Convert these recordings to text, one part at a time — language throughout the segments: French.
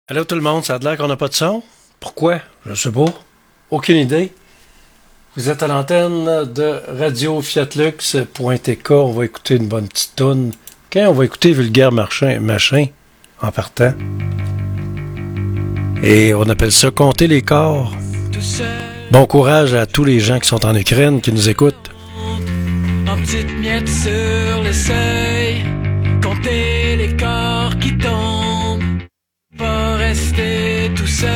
Allô tout le monde, ça a l'air qu'on n'a pas de son? Pourquoi? Je sais pas. Aucune idée. Vous êtes à l'antenne de radio-fiatlux.tk. On va écouter une bonne petite toune. Quand on va écouter Vulgaire Machin en partant. Et on appelle ça Compter les corps. Bon courage à tous les gens qui sont en Ukraine, qui nous écoutent. En petites miettes sur le seuil, compter les corps qui tombent, pas rester tout seul.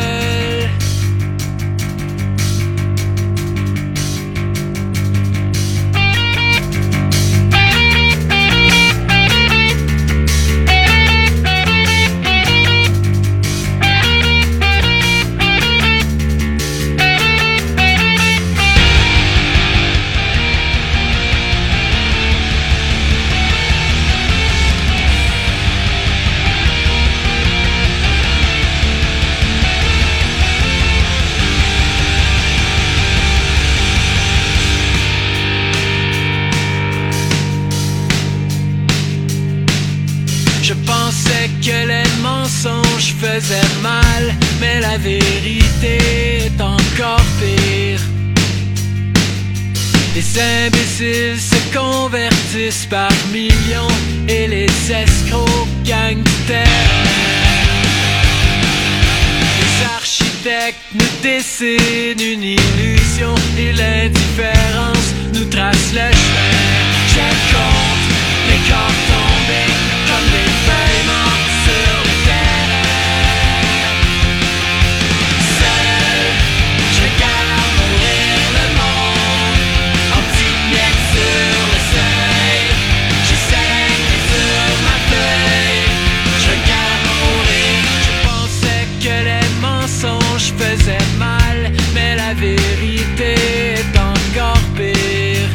Que les mensonges faisaient mal, mais la vérité est encore pire. Les imbéciles se convertissent par millions et les escrocs gagnent du terrain. Les architectes nous dessinent une illusion et l'indifférence nous trace le chemin. Je compte les corps tombés comme des feuilles mortes sur le terrain. Seul, je regarde mourir le monde en petites miettes sur le seuil. J'essaie sur ma feuille. Je regarde mourir. Je pensais que les mensonges faisaient mal, mais la vérité est encore pire.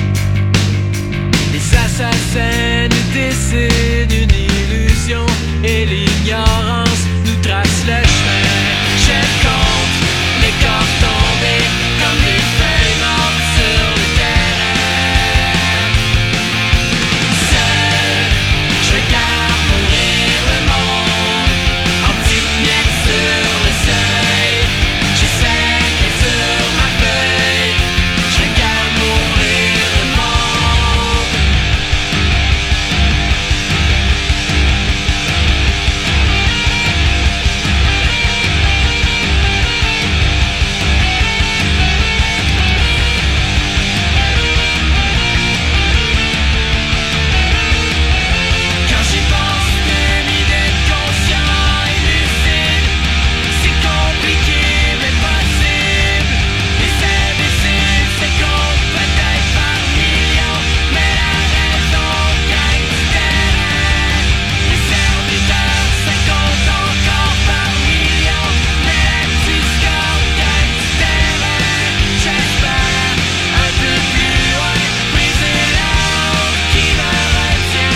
Les assassins nous dessinent une illusion et l'ignorance nous trace le chemin. Je compte les corps tombés comme des feuilles mortes sur le terrain. Seul, je regarde mourir le monde en petites miettes sur le seuil. J'essaie sur ma feuille. Je regarde mourir le monde. Quand j'y pense, l'ennemi d'être conscient et lucide, c'est compliqué mais possible. Les imbéciles se comptent peut-être par millions, mais la raison gagne du terrain. Les serviteurs se comptent encore par millions, mais la discorde gagne du terrain. J'espère un peu plus loin briser l'ordre qui me retient.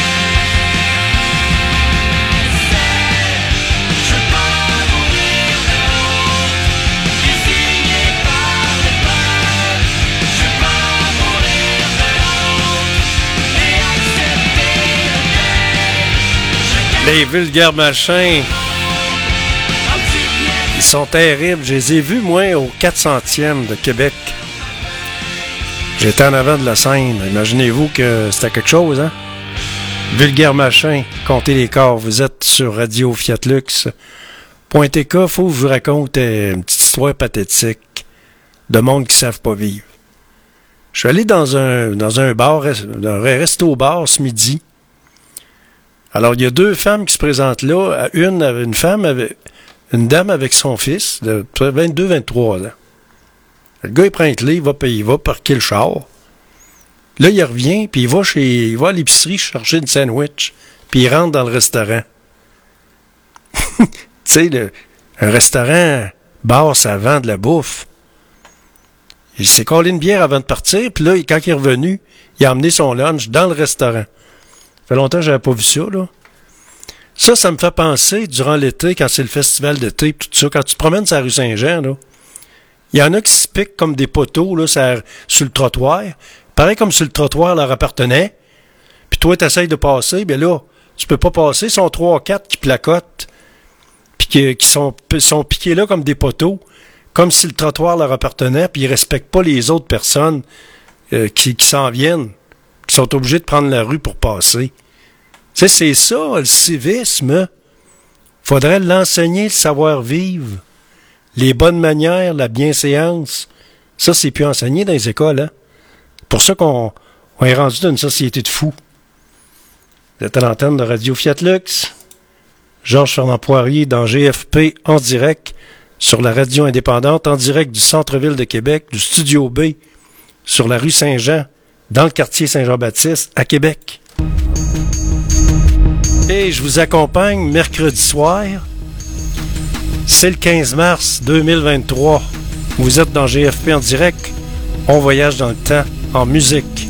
Je veux pas mourir de honte, désigné par les preuves. Je veux pas mourir de honte et accepter le deuil. Les Vulgaires Machins, En petites miettes ils sont terribles. Je les ai vus, moi, au 400e de Québec. J'étais en avant de la scène. Imaginez-vous que c'était quelque chose, hein? Vulgaire Machin, comptez les corps. Vous êtes sur radio-fiatlux.tk. Faut que je vous raconte une petite histoire pathétique de monde qui ne savent pas vivre. Je suis allé dans un bar, un resto-bar ce midi. Alors, il y a deux femmes qui se présentent là. Une dame avec son fils de 22-23 ans. Le gars, il prend une clé, il va parquer le char. Là, il revient, puis il va à l'épicerie chercher une sandwich, puis il rentre dans le restaurant. Tu sais, un restaurant, bar, ça vend de la bouffe. Il s'est collé une bière avant de partir, puis là, quand il est revenu, il a emmené son lunch dans le restaurant. Ça fait longtemps que j'avais pas vu ça, là. Ça me fait penser, durant l'été, quand c'est le festival d'été, tout ça, quand tu te promènes sur la rue Saint-Jean, là, il y en a qui se piquent comme des poteaux, là, sur le trottoir. Pareil comme si le trottoir leur appartenait. Puis toi, tu essayes de passer, bien là, tu peux pas passer. Ils sont 3 ou 4 qui placotent. Puis qui sont piqués là comme des poteaux, comme si le trottoir leur appartenait, puis ils respectent pas les autres personnes qui s'en viennent, qui sont obligés de prendre la rue pour passer. Tu sais, c'est ça, le civisme. Faudrait l'enseigner, le savoir-vivre. Les bonnes manières, la bienséance. Ça, c'est plus enseigné dans les écoles, hein. C'est pour ça qu'on est rendu dans une société de fous. Vous êtes à l'antenne de Radio Fiat Lux. Georges Fernand Poirier dans GFP en direct sur la radio indépendante, en direct du centre-ville de Québec, du Studio B, sur la rue Saint-Jean, dans le quartier Saint-Jean-Baptiste, à Québec. Et je vous accompagne mercredi soir. C'est le 15 mars 2023. Vous êtes dans GFP en direct. On voyage dans le temps en musique.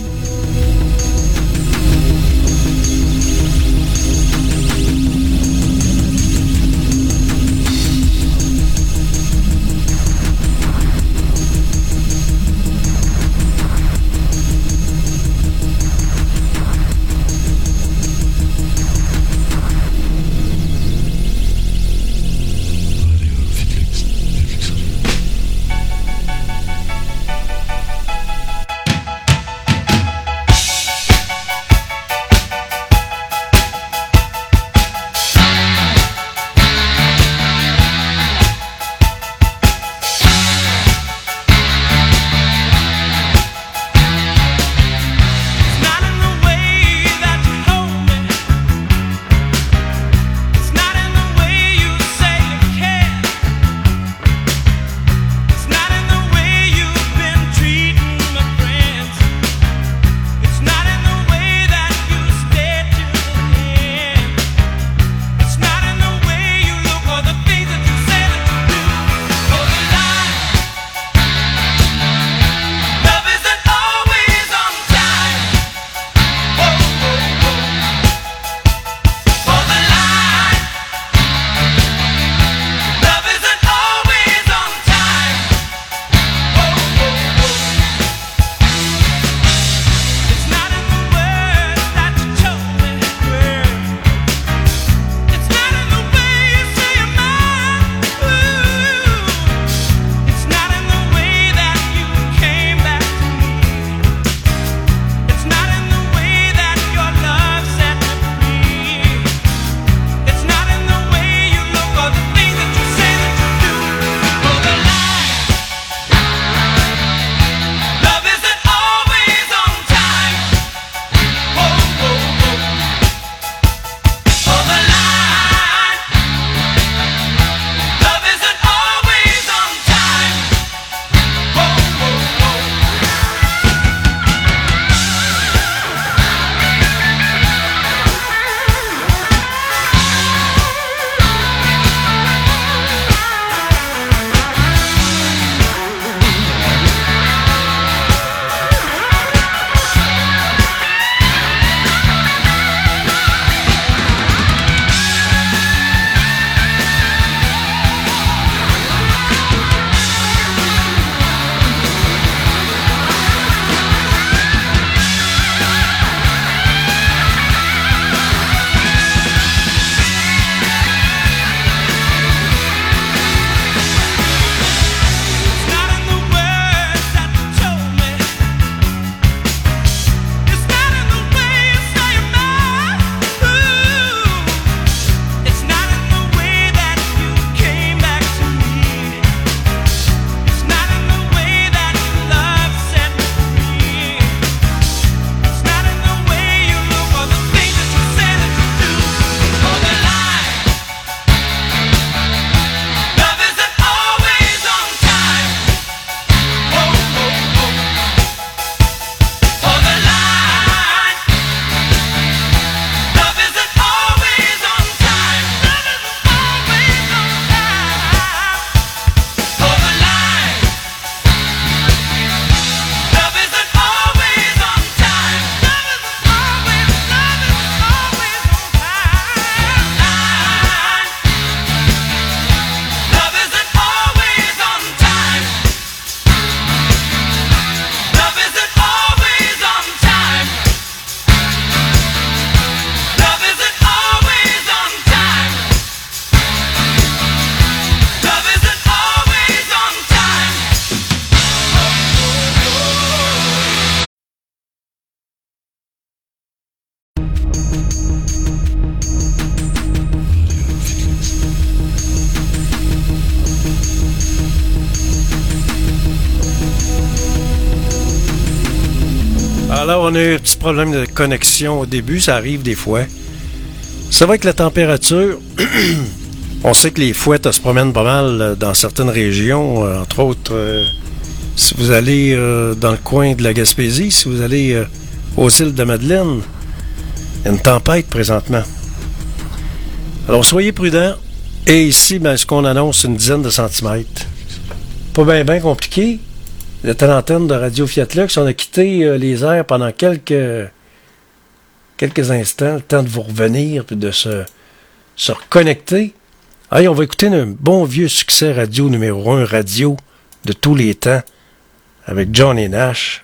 Alors, on a eu un petit problème de connexion au début, ça arrive des fois. C'est vrai que la température, on sait que les fouettes se promènent pas mal dans certaines régions, entre autres, si vous allez dans le coin de la Gaspésie, si vous allez aux îles de Madeleine, il y a une tempête présentement. Alors, soyez prudents. Et ici, ben, ce qu'on annonce, une dizaine de centimètres. Pas bien compliqué. Vous êtes à l'antenne de Radio Fiat Lux. On a quitté les airs pendant quelques instants, le temps de vous revenir et de se reconnecter. Allez, on va écouter un bon vieux succès radio numéro 1, radio de tous les temps, avec Johnny Nash.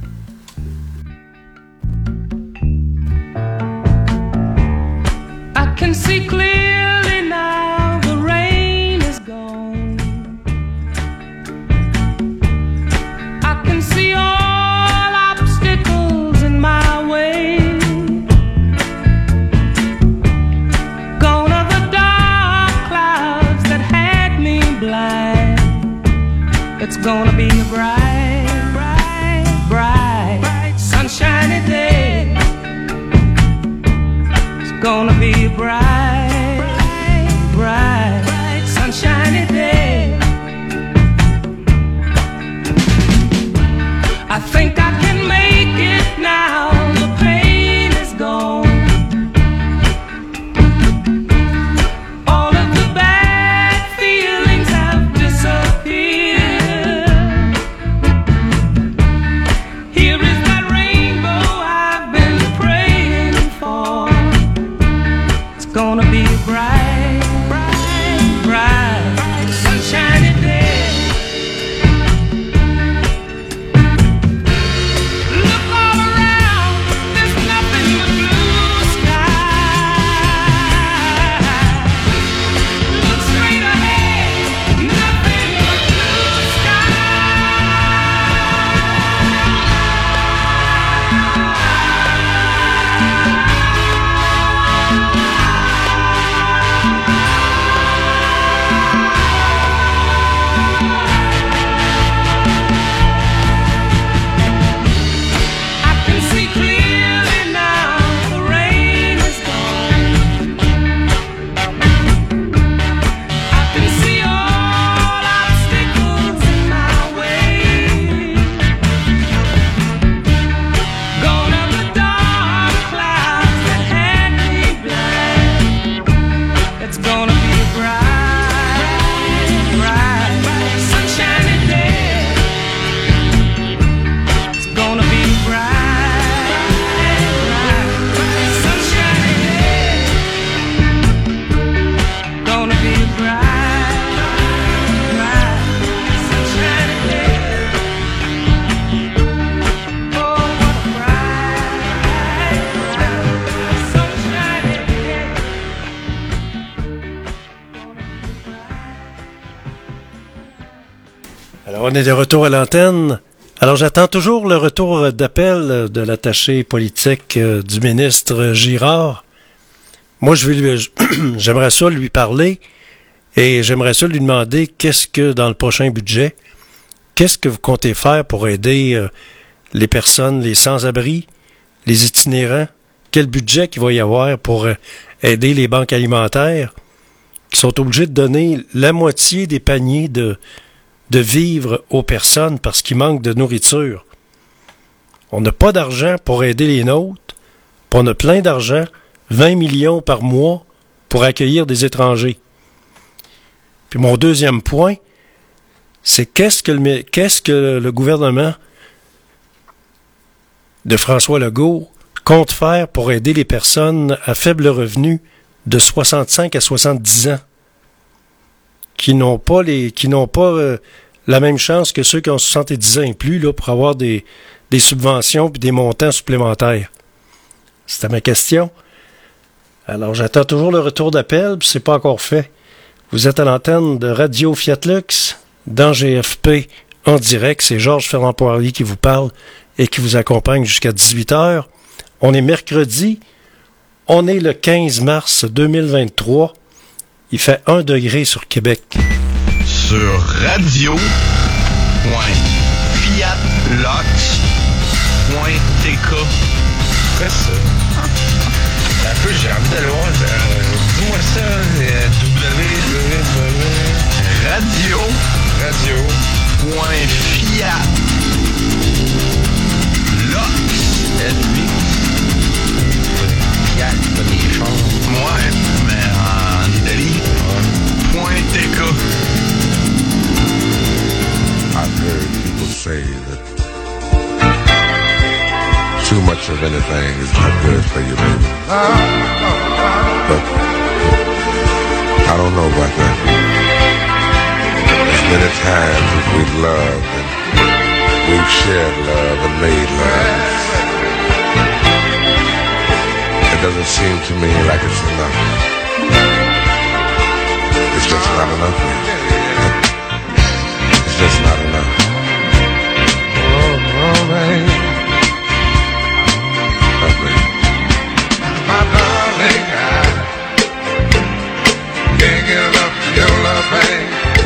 I can see clearly now, the rain is gone. I can see all obstacles in my way. Gone are the dark clouds that had me blind. It's gonna be a bright, bright, bright, sunshiny day. It's gonna be a bright, bright, sunshiny day. I think I can make it now. The pain is gone. All of the bad feelings have disappeared. Here is that rainbow I've been praying for. It's gonna be a bright, bright, bright, sunshiny day. Look all around, there's nothing but blue sky. Look straight ahead, nothing but blue I can see clearly now, the rain is gone. I can see all obstacles in my way. Gone are the dark clouds that had me blind. It's gonna be a bright, bright, sunshiny day. It's gonna be a bright, bright, sunshiny day. Gonna be a bright, bright, sunshiny day. Oh, what a bright, bright, sunshiny day. Alors, on est de retour à l'antenne. Alors, j'attends toujours le retour d'appel de l'attaché politique du ministre Girard. Moi, j'aimerais ça lui parler et j'aimerais ça lui demander qu'est-ce que, dans le prochain budget, qu'est-ce que vous comptez faire pour aider les personnes, les sans-abri, les itinérants? Quel budget qu'il va y avoir pour aider les banques alimentaires qui sont obligées de donner la moitié des paniers de vivres aux personnes parce qu'il manque de nourriture. On n'a pas d'argent pour aider les nôtres, puis on a plein d'argent, 20 millions par mois, pour accueillir des étrangers. Puis mon deuxième point, c'est qu'est-ce que le gouvernement de François Legault compte faire pour aider les personnes à faible revenu de 65 à 70 ans qui n'ont pas la même chance que ceux qui ont 70 ans et plus là, pour avoir des subventions et des montants supplémentaires. C'était ma question. Alors, j'attends toujours le retour d'appel, puis c'est pas encore fait. Vous êtes à l'antenne de Radio Fiat Lux, dans GFP, en direct. C'est Georges Fernand Poirier qui vous parle et qui vous accompagne jusqu'à 18h. On est mercredi. On est le 15 mars 2023. Il fait 1 degré sur Québec. Sur radio.fiatlox.tk TK. Quoi ça? Un peu, j'ai envie d'aller voir. Dis-moi ça, Radio.fiat. Lox. LX. Fiat, pas des chars. Ouais, mais en Italie. Point TK. I've heard people say that too much of anything is not good for you, baby. But I don't know about that. As many times as we've loved and we've shared love and made love, it doesn't seem to me like it's enough. It's just not enough, man. It's just not enough. Oh, baby. Oh, baby. My darling, I can't get enough of your love, babe.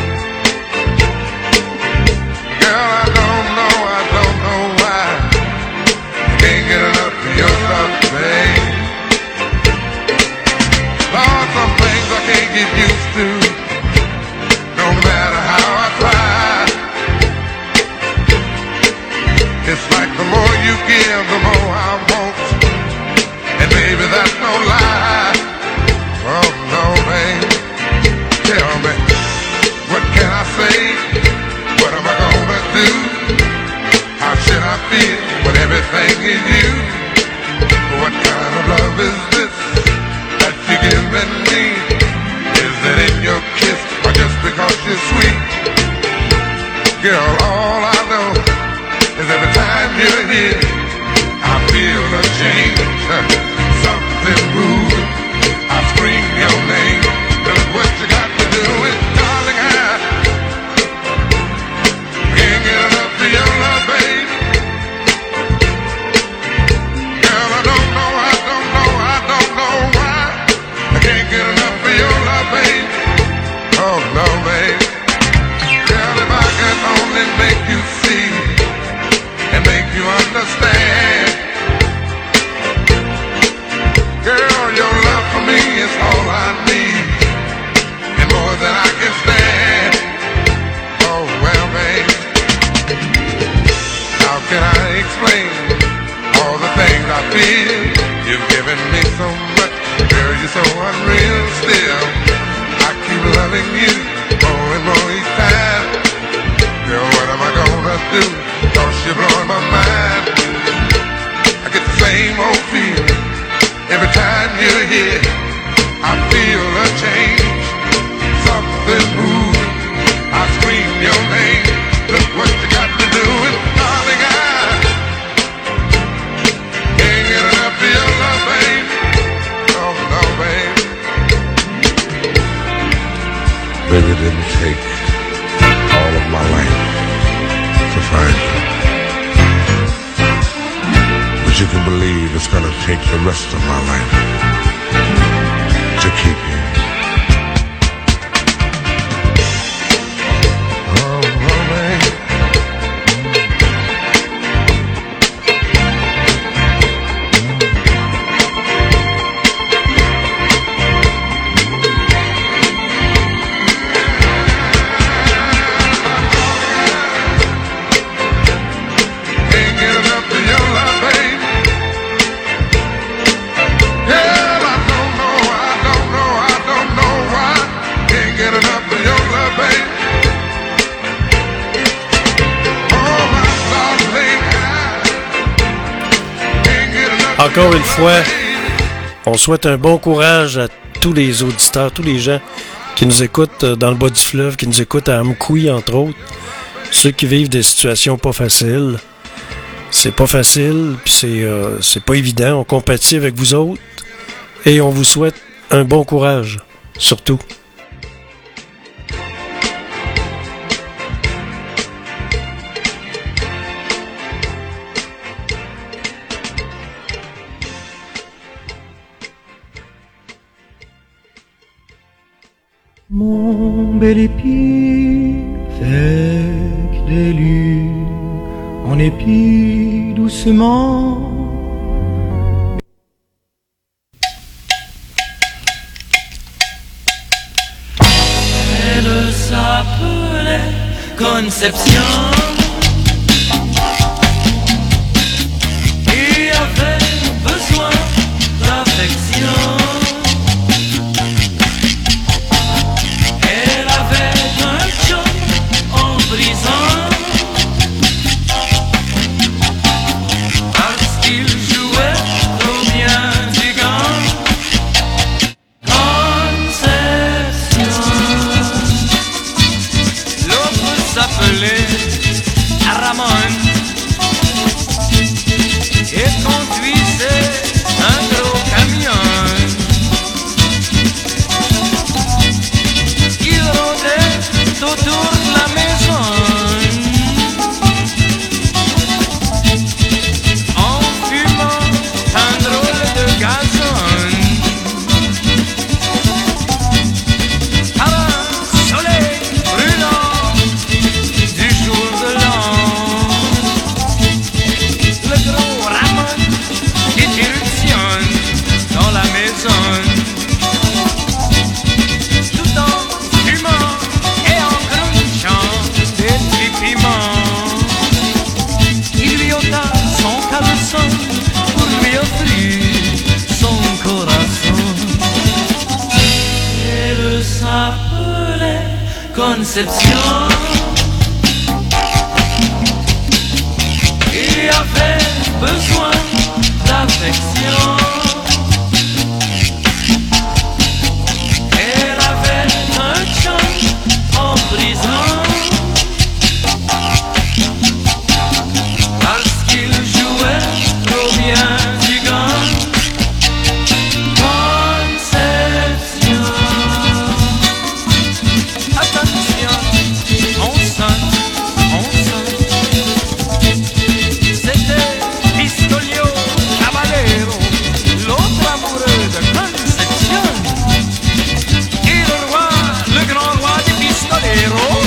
Girl, I don't know why. Can't get enough of your love, babe. Lord, some things I can't get used to. No matter how I try, it's like the more you give, the more I want. And baby, that's no lie. Oh no, babe. Tell me, what can I say? What am I gonna do? How should I feel when everything is you? What kind of love is this that you're giving me? Is it in your kiss or just because you're sweet? Girl, all I know is every time you're here, I feel a change. Something moving, I scream your name. Look what you got to do it, darling. I can't get enough of your love, babe. Girl, I don't know why. I can't get enough of your love, babe. Oh no, babe. Girl, if I can only make you see and make you understand. Girl, your love for me is all I need, and more than I can stand. Oh well, babe, how can I explain all the things I feel? You've given me so much, girl, you're so unreal still. I keep loving you more and more each time. Girl, what am I gonna do? 'Cause you're blowing my mind. I get the same old feeling every time you're here. I feel a change, something moving. I scream your name. Look what you got to do, and darling, I can't get enough of your love, babe. Oh no, babe. Baby, it didn't take all of my life to find you. But you can believe it's gonna take the rest of my life to keep you. Oh, baby. Can't get enough of your love, babe. Girl, I don't know why. Can't get enough of your love, babe. Oh, my darling, I can't get enough of Encore your une fois, love, babe. on souhaite un bon courage à tous les auditeurs, tous les gens qui nous écoutent dans le bas du fleuve, qui nous écoutent à Amkoui, entre autres. Ceux qui vivent des situations pas faciles. C'est pas facile, puis c'est pas évident. On compatit avec vous autres et on vous souhaite un bon courage, surtout. Mon bel épi, avec des lunes, en épi doucement s'appelait Conception et avait besoin d'affection. Elle avait un chum en prison parce qu'il jouait trop bien du gant. Conception. L'autre s'appelait Ramon et conduisait un gros camion. Il rôdait autour de la maison en fumant un drôle de gazon. À un soleil brûlant du jour de l'an, le gros Ramon irruptionne dans la maison. Tout en fumant et en crunchant des petits piments, il lui ôta son caleçon pour lui offrir son corazon. Elle s'appelait Conception et avait besoin d'affection. Elle avait un chum en prison parce qu'il jouait trop bien du gant. Conception. Attention, on sonne. C'était Pistolio Caballero, l'autre amoureux de Conception, et le roi, le grand roi des pistoleros.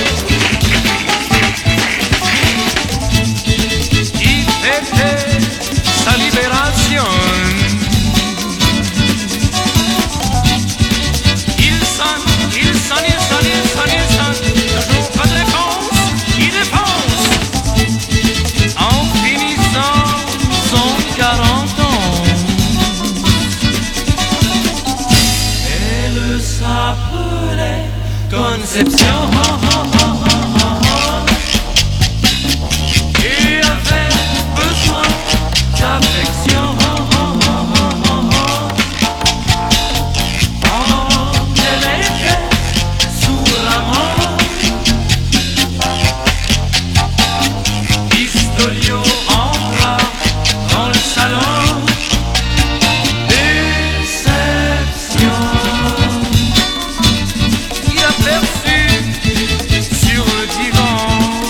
Il fêtait sa libération. Il sonne, toujours pas de réponse, il défonce en finissant son 40 ans. Elle s'appelait Conception et avait besoin d'affection. Quand elle était sous Ramon, Pistolio entra dans le salon. Déception. Il aperçut sur le divan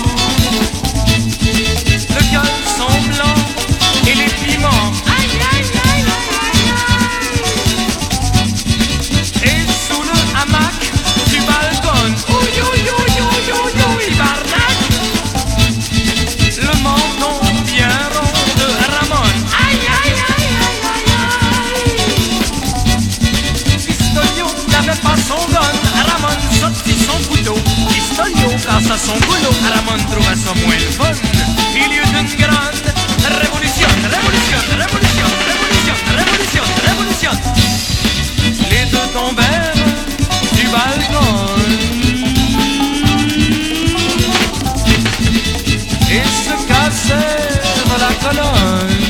le caleçon blanc et les piments. Aïe, aïe, aïe, aïe, aïe. Et sous le hamac du balcon, ouïe, ouïe, ouïe, ouïe, ouïe, ouïe, barnac, le menton bien rond de Ramon. Aïe, aïe, aïe, aïe, aïe, aïe. Pistolio n'avait pas son gun, Ramon sortit son couteau. Pistolio casse son boulot, Ramon trouva ça moins le fun. Il y eut une grande révolution, révolution, révolution, révolution, révolution, révolution. Les deux tombèrent du balcon et se cassèrent la colonne.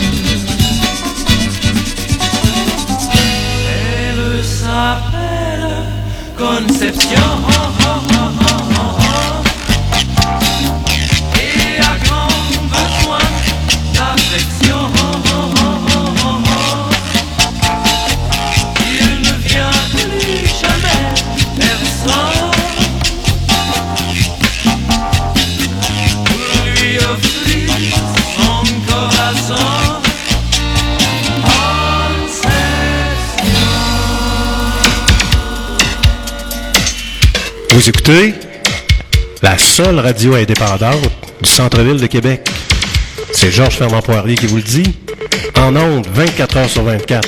Elle s'appelle Conception et a grand besoin d'affection. Il ne vient plus jamais personne pour lui offrir son corazon. Vous écoutez la seule radio indépendante du centre-ville de Québec. C'est Georges Fernand Poirier qui vous le dit. En ondes, 24 heures sur 24.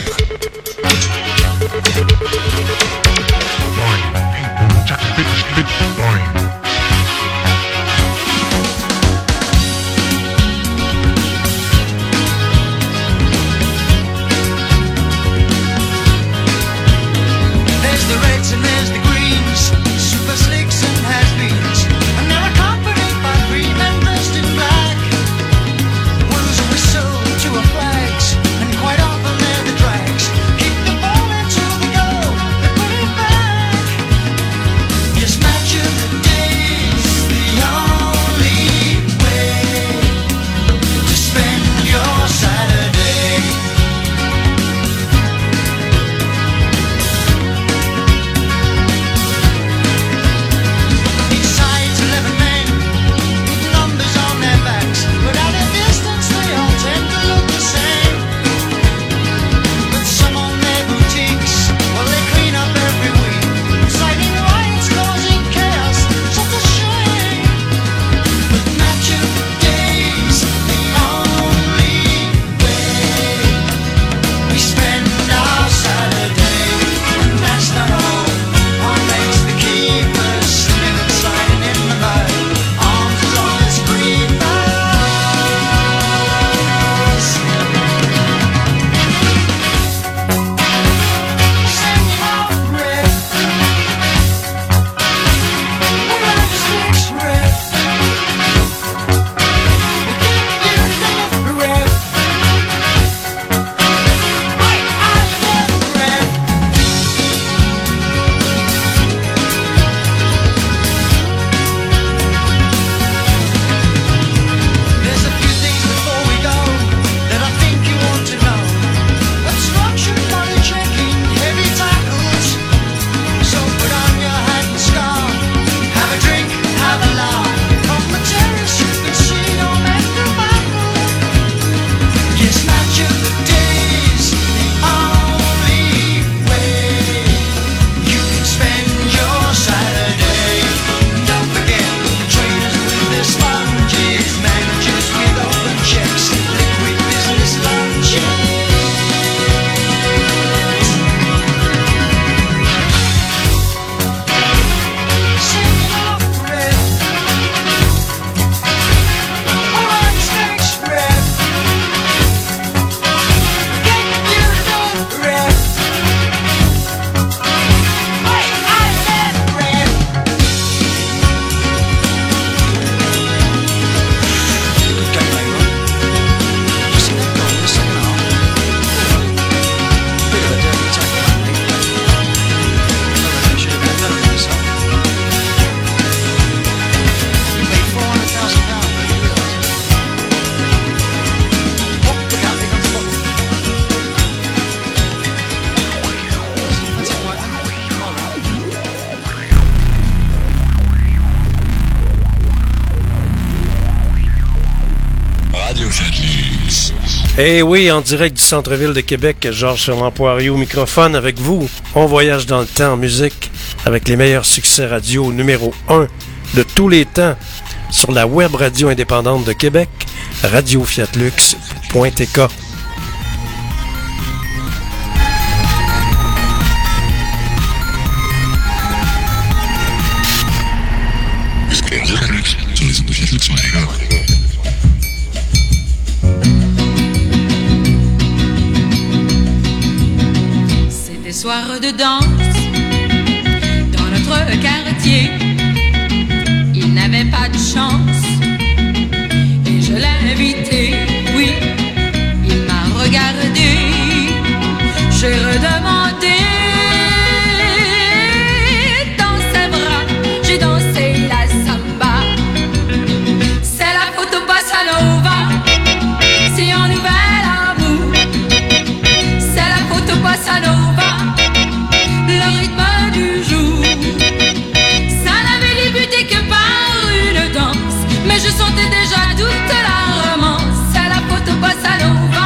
Eh oui, en direct du centre-ville de Québec, Georges Fernand-Poirier au microphone avec vous. On voyage dans le temps en musique avec les meilleurs succès radio numéro 1 de tous les temps sur la web radio indépendante de Québec, radiofiatlux.tk. Des soirs de danse dans notre quartier. Il n'avait pas de chance et je l'ai invité. Oui, il m'a regardé. J'ai redemandé. Dans ses bras, j'ai dansé la samba. C'est la photo bossa nova. C'est un nouvel amour. C'est la photo bossa nova. Le rythme du jour, ça n'avait débuté que par une danse, mais je sentais déjà toute la romance. C'est la photo bossa nova.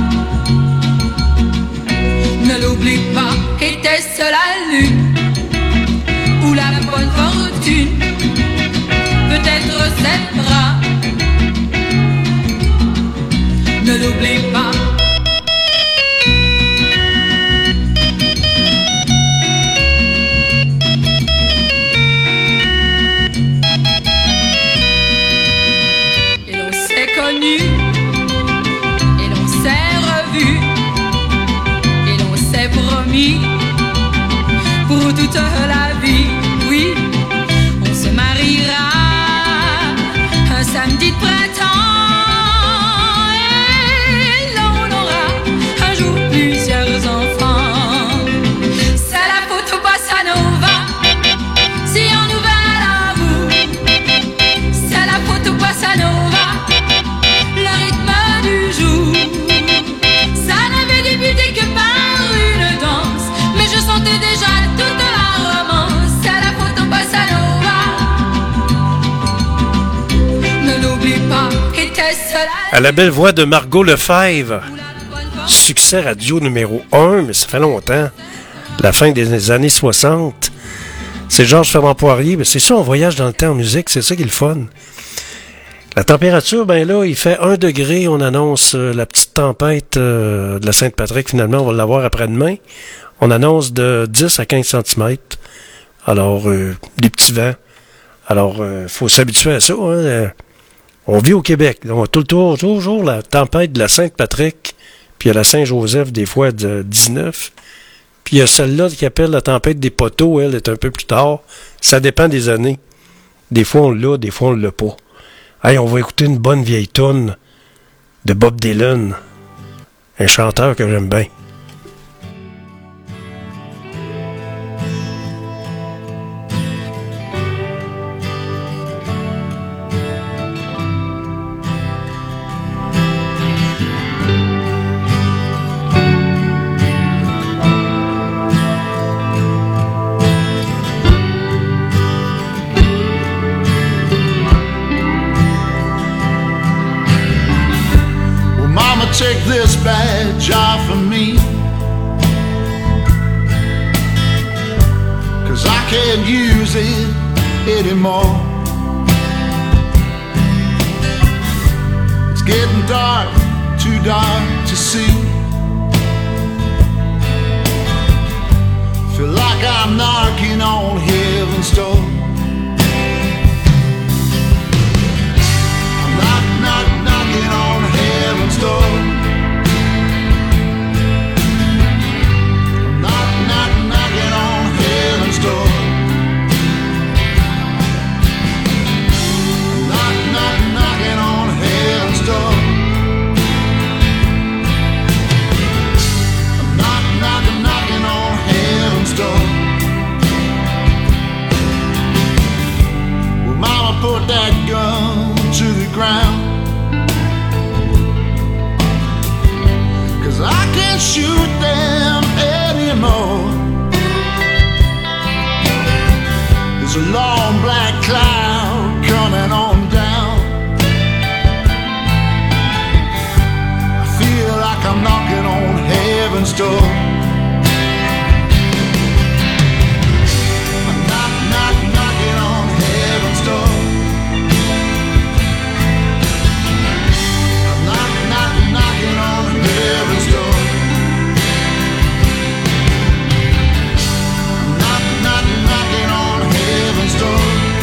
Ne l'oublie pas, était-ce la lune ou la bonne fortune? Peut-être ses bras. Ne l'oublie pas. Et l'on s'est revu, et l'on s'est promis pour toute la vie. Oui, on se mariera un samedi de printemps et l'on aura un jour plusieurs enfants. C'est la photo bossa nova, si un nouvel amour. C'est la photo bossa nova. Que par une danse, mais je sentais déjà toute la romance. C'est la photo bossa nova. Ne l'oublie pas, était-ce la... À la belle voix de Margot Lefebvre, succès radio numéro 1, mais ça fait longtemps, la fin des années 60. C'est Georges Fernand-Poirier, mais c'est ça, on voyage dans le temps en musique, c'est ça qui est le fun. La température, ben là, il fait 1 degré. On annonce la petite tempête de la Sainte-Patrick. Finalement, on va l'avoir après-demain. On annonce de 10 à 15 cm. Alors, des petits vents. Alors, faut s'habituer à ça. Hein. On vit au Québec. On a toujours la tempête de la Sainte-Patrick. Puis il y a la Saint-Joseph, des fois, de 19. Puis il y a celle-là qui appelle la tempête des poteaux. Elle est un peu plus tard. Ça dépend des années. Des fois, on l'a, des fois, on l'a pas. Hey, on va écouter une bonne vieille toune de Bob Dylan, un chanteur que j'aime bien. Take this badge off of me, 'cause I can't use it anymore. It's getting dark, too dark to see. Feel like I'm knocking on heaven's door. I'm knocking on heaven's door. Knocking on heaven's door. Knocking on heaven's door. Knocking on heaven's door. Well, Mama put that gun to the ground, 'cause I can't shoot them anymore. There's a long black cloud coming on down. I feel door. I'm knocking on heaven's door. I'm knocking on heaven's door. I'm knocking on heaven's door.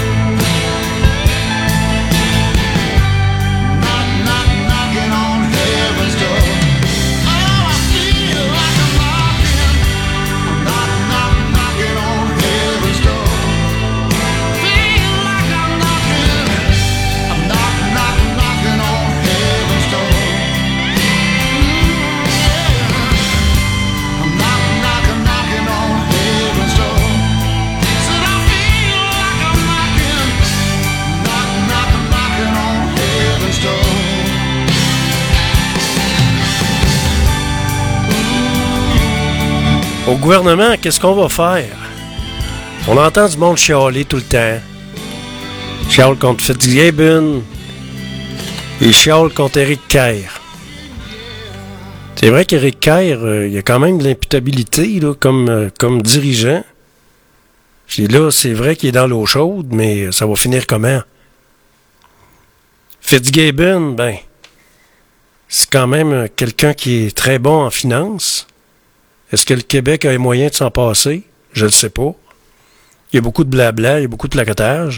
Knocking on heaven's door. Oh, I feel like I'm knocking. I'm knocking on heaven's door. Feel like I'm knocking. I'm knocking on heaven's door. I'm knocking on heaven's door. Said I feel like I'm knocking. Knocking on heaven's door. Au gouvernement, qu'est-ce qu'on va faire? On entend du monde chialer tout le temps. Chiale contre Fitzgibbon. Et chiale contre Éric Kerr. C'est vrai qu'Éric Kerr, il y a quand même de l'imputabilité là, comme dirigeant. Puis là, c'est vrai qu'il est dans l'eau chaude, mais ça va finir comment? Fitzgibbon, ben, c'est quand même quelqu'un qui est très bon en finance. Est-ce que le Québec a les moyens de s'en passer? Je ne le sais pas. Il y a beaucoup de blabla, il y a beaucoup de placotage.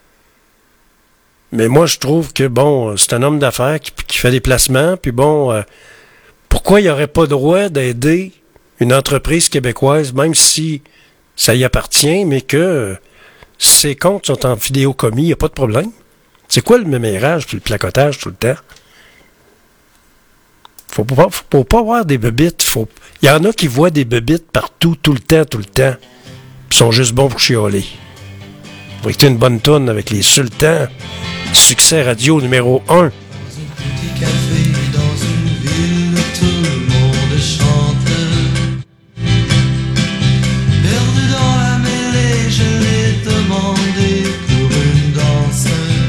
Mais moi, je trouve que, bon, c'est un homme d'affaires qui fait des placements, puis bon, pourquoi il n'aurait pas droit d'aider une entreprise québécoise, même si ça y appartient, mais que ses comptes sont en vidéocommis, il n'y a pas de problème? C'est quoi le mémérage puis le placotage tout le temps? Faut pas voir des bébites. Il y en a qui voient des bébites partout, tout le temps. Puis sont juste bons pour chialer. Faut écouter une bonne toune avec les Sultans. Succès radio numéro 1. Dans un petit café, dans une ville où tout le monde chante. Perdu dans la mêlée, je l'ai demandé pour une danse.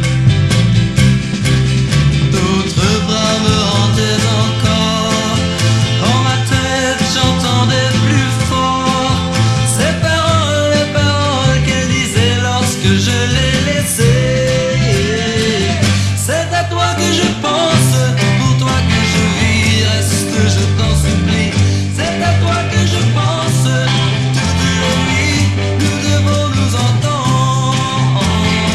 D'autres bras me hantaient encore. Dans ma tête, j'entendais plus fort ces paroles, les paroles qu'elle disait lorsque je l'ai laissée. C'est à toi que je pense, pour toi que je vis, reste, je t'en supplie. C'est à toi que je pense, toute la nuit, nous devons nous entendre.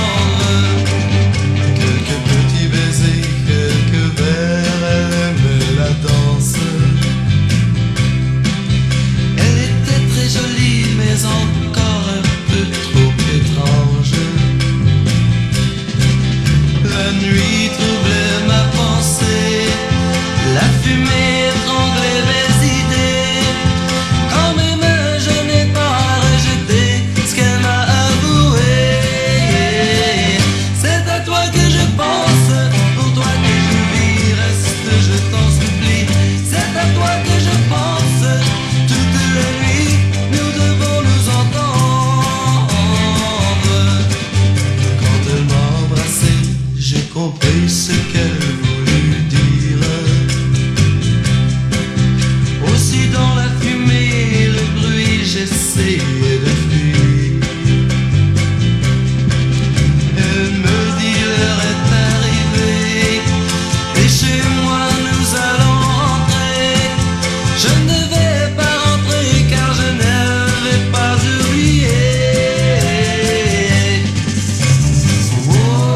Quelques petits baisers, quelques verres, elle aimait la danse. Elle était très jolie, mais encore un peu trop étrange. La nuit troublait ma pensée, la fumée étranglait mes idées. Quand même je n'ai pas rejeté ce qu'elle m'a avoué. C'est à toi que je pense, pour toi que je vis, reste, je t'en supplie. C'est à toi que je pense, toute la nuit, nous devons nous entendre. Quand elle m'a embrassé, j'ai compris ce qu'elle voulut dire. Aussi dans la fumée et le bruit, j'essayais de fuir. Elle me dit l'heure est arrivée, et chez moi nous allons rentrer. Je ne vais pas rentrer car je n'avais pas oublié. Oh, oh,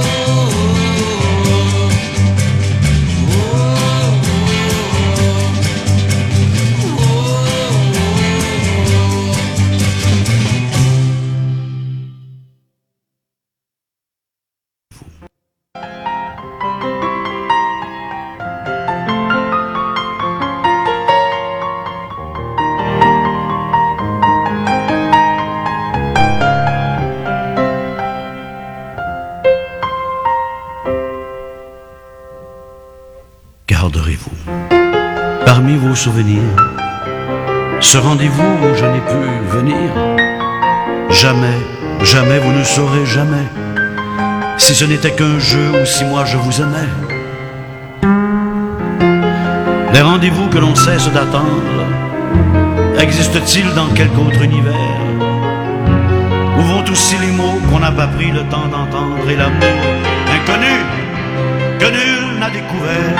Garderez-vous parmi vos souvenirs ce rendez-vous où je n'ai pu venir. Jamais, jamais vous ne saurez jamais si ce n'était qu'un jeu ou si moi je vous aimais. Les rendez-vous que l'on cesse d'attendre existe-t-il dans quelque autre univers? Où vont tous ces les mots qu'on n'a pas pris le temps d'entendre et l'amour inconnu que nul n'a découvert?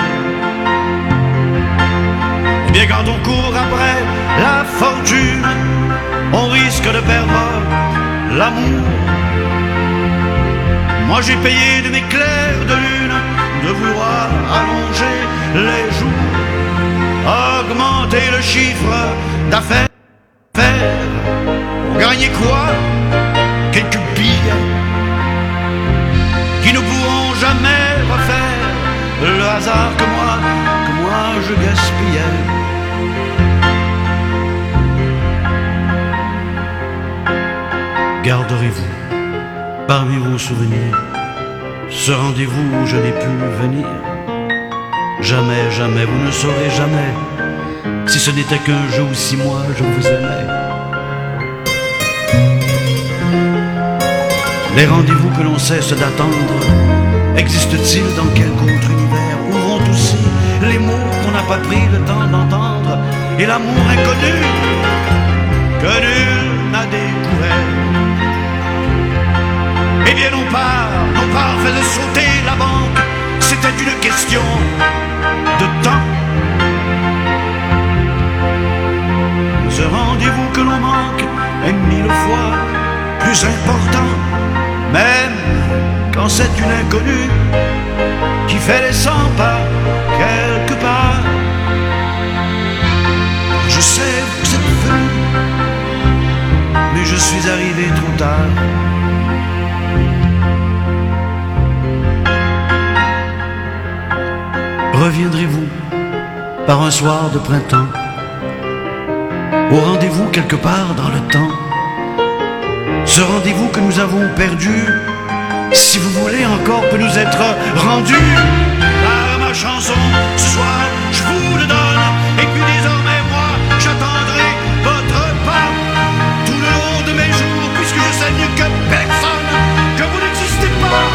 Eh bien quand on court après la fortune, on risque de perdre l'amour. Moi j'ai payé de mes clairs de lune de vouloir allonger les jours, augmenter le chiffre d'affaires. Pour gagner quoi? Quelques billets qui ne pourront jamais refaire le hasard que moi je gaspillais. Garderez-vous parmi vos souvenirs ce rendez-vous où je n'ai pu venir? Jamais, jamais, vous ne saurez jamais si ce n'était qu'un jeu ou si moi je vous aimais. Les rendez-vous que l'on cesse d'attendre, existent-ils dans quelque autre univers? Où vont aussi les mots qu'on n'a pas pris le temps d'entendre et l'amour inconnu que nul n'a découvert? Eh bien nos parts faisaient sauter la banque, c'était une question de temps. Ce rendez-vous que l'on manque est 1000 fois plus important, même quand c'est une inconnue qui fait les 100 pas quelque part. Je sais vous êtes venu, mais je suis arrivé trop tard. Reviendrez-vous par un soir de printemps, au rendez-vous quelque part dans le temps? Ce rendez-vous que nous avons perdu, si vous voulez encore, peut nous être rendu par ma chanson. Ce soir, je vous le donne, et puis désormais, moi, j'attendrai votre pas tout le long de mes jours, puisque je sais mieux que personne que vous n'existez pas.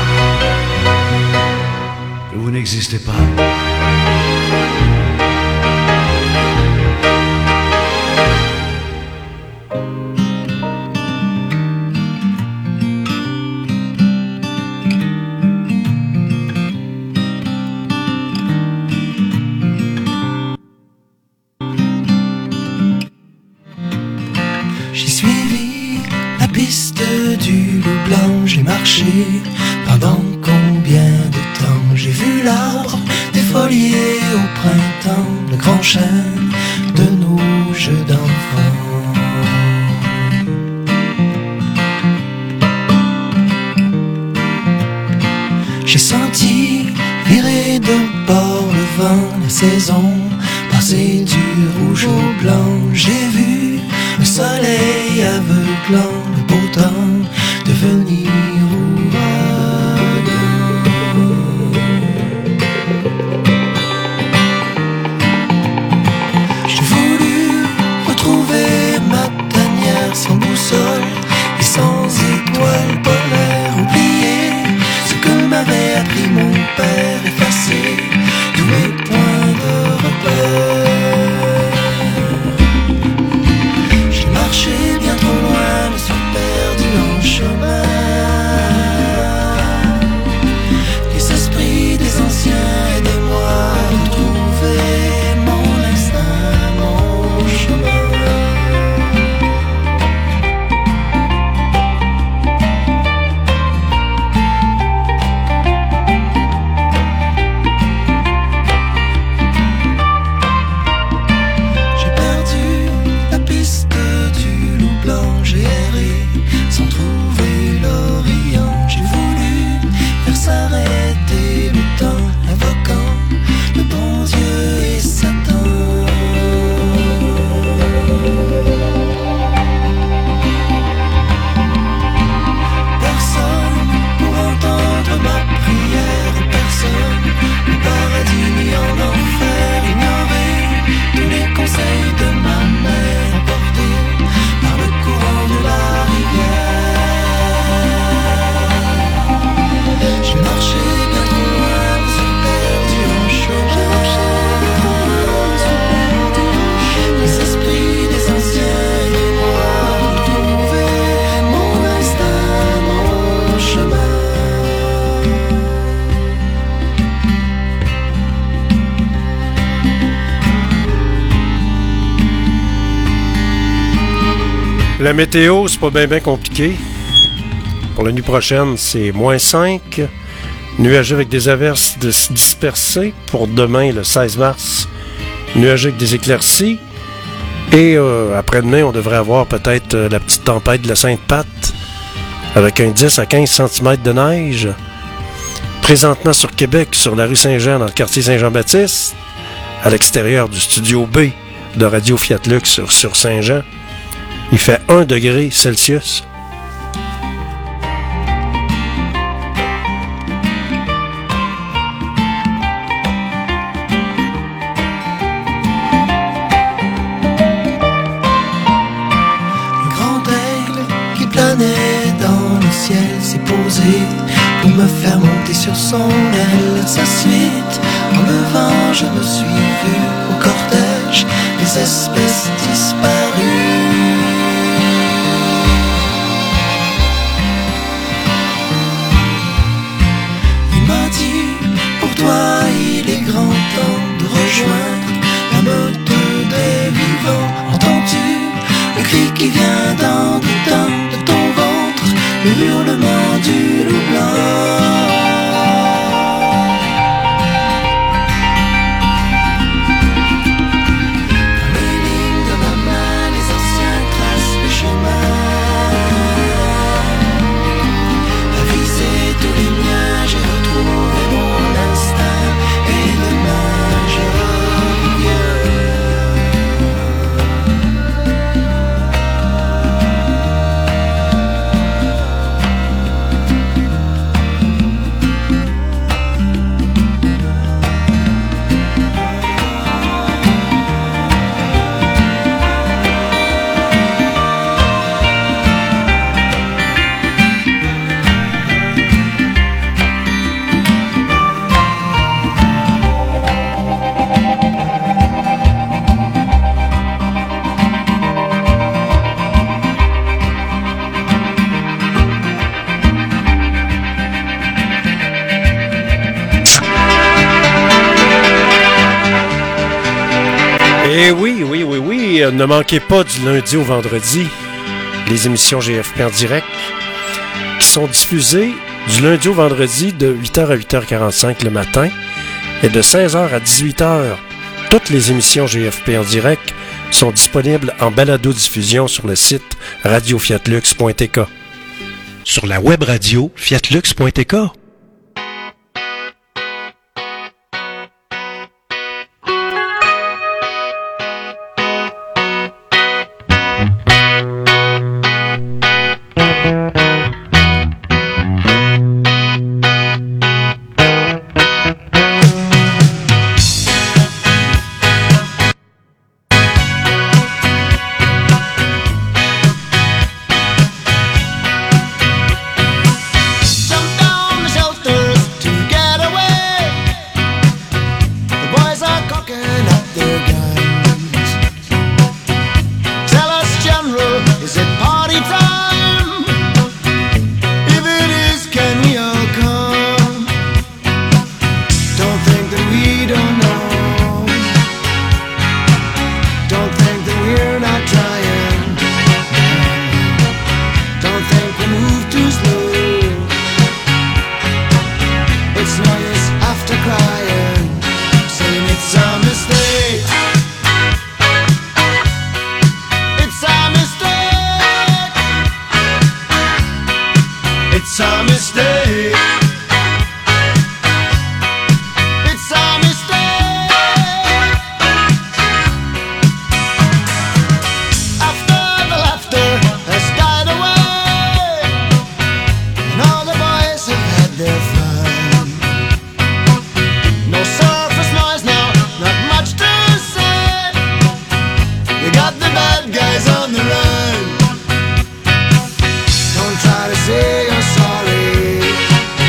Que vous n'existez pas. J'ai marché pendant combien de temps? J'ai vu l'arbre défolier au printemps, le grand chêne de nos jeux d'enfants. J'ai senti virer de bord le vent, la saison passer du rouge au blanc. J'ai vu le soleil aveuglant, le beau temps devenir ouragan. J'ai voulu retrouver ma tanière sans boussole et sans étoiles polaires. Oublier ce que m'avait appris mon père, effacer tous mes points de repère. J'ai marché bien trop loin, me suis perdu en chemin. La météo, c'est pas bien compliqué. Pour la nuit prochaine, c'est -5. Nuageux avec des averses dispersées. Pour demain, le 16 mars, nuageux avec des éclaircies. Et après-demain, on devrait avoir peut-être la petite tempête de la Sainte-Patte avec un 10 à 15 cm de neige. Présentement sur Québec, sur la rue Saint-Jean, dans le quartier Saint-Jean-Baptiste, à l'extérieur du studio B de Radio Fiat Lux sur Saint-Jean, il fait 1 degré Celsius. S'est posé pour me faire monter sur son aile. Sa suite, en levant, je me suis vu au cortège des espèces disparues. Il m'a dit, pour toi il est grand temps de rejoindre la meute des vivants. Entends-tu le cri qui vient dans le temps de ton ventre, le hurlement du loup blanc? Les lignes de ma main, les anciens tracent le chemin. À viser tous les miens, j'ai retrouvé mon instinct. Et demain je reviens. Et oui, ne manquez pas du lundi au vendredi les émissions GFP en direct qui sont diffusées du lundi au vendredi de 8h à 8h45 le matin et de 16h à 18h. Toutes les émissions GFP en direct sont disponibles en balado-diffusion sur le site radiofiatlux.tk. Sur la web radio fiatlux.tk. Say you're sorry.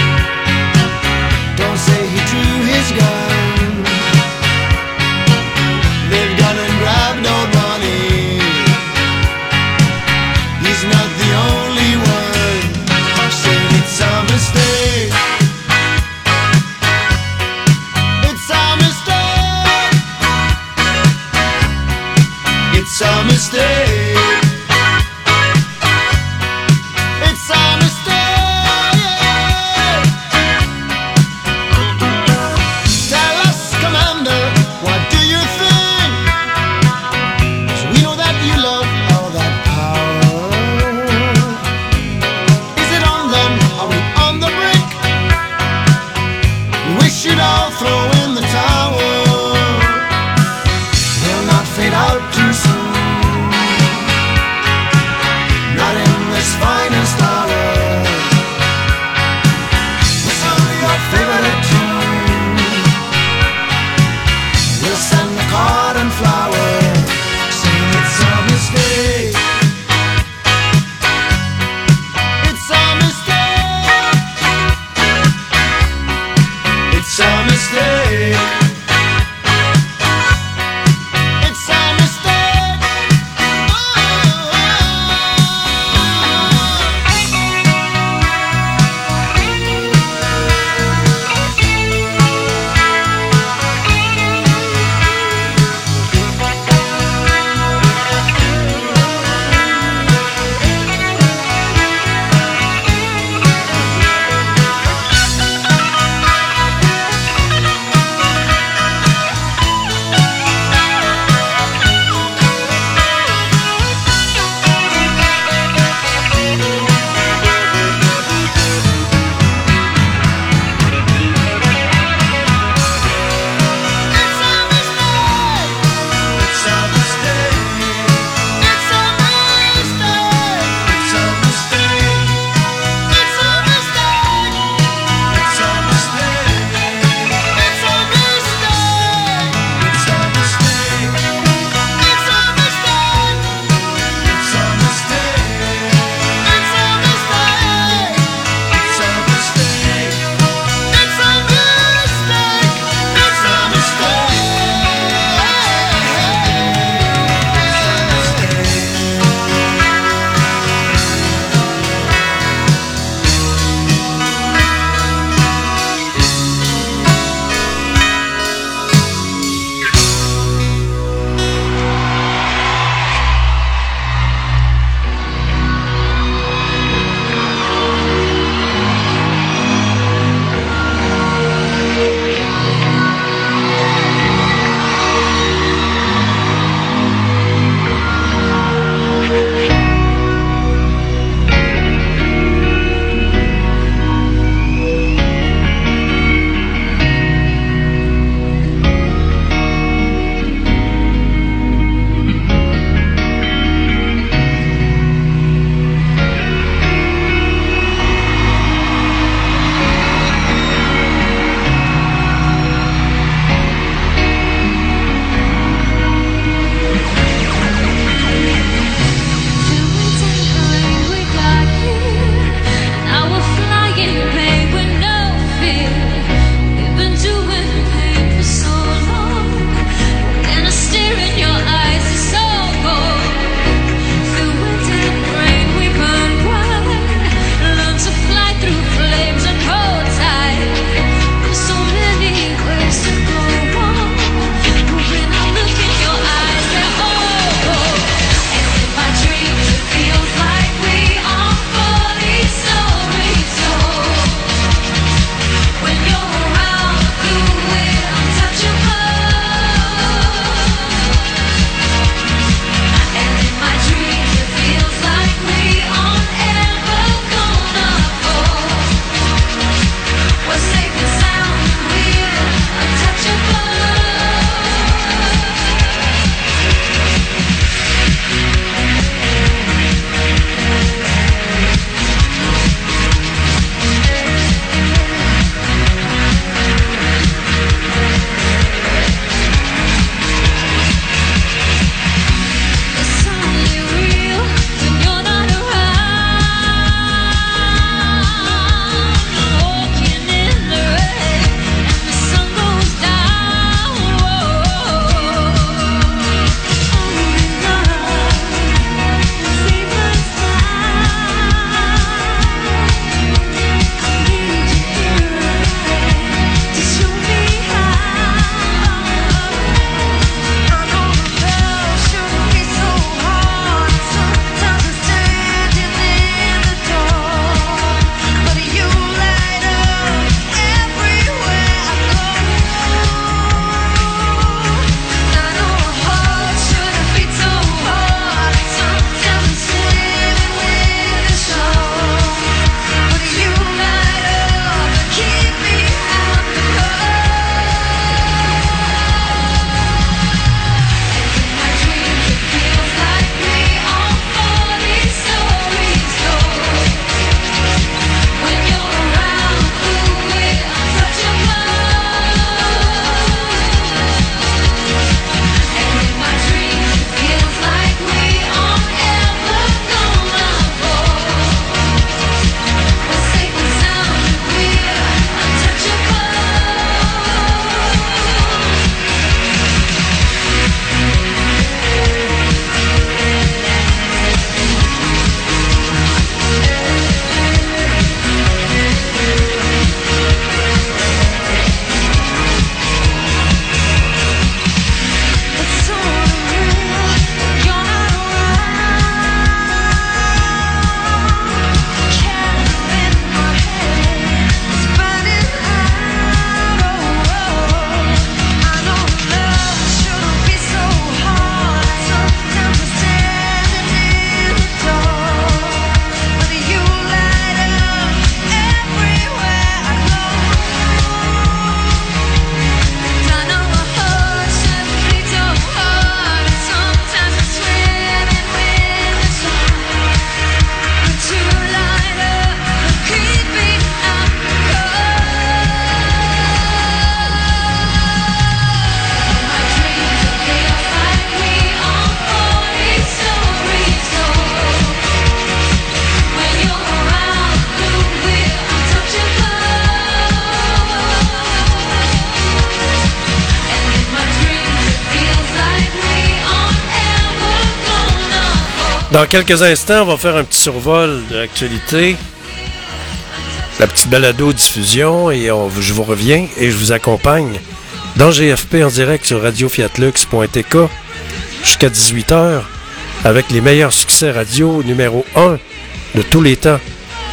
Dans quelques instants, on va faire un petit survol de l'actualité, la petite balado-diffusion, et je vous reviens et je vous accompagne dans GFP en direct sur radiofiatlux.tk jusqu'à 18h avec les meilleurs succès radio numéro 1 de tous les temps.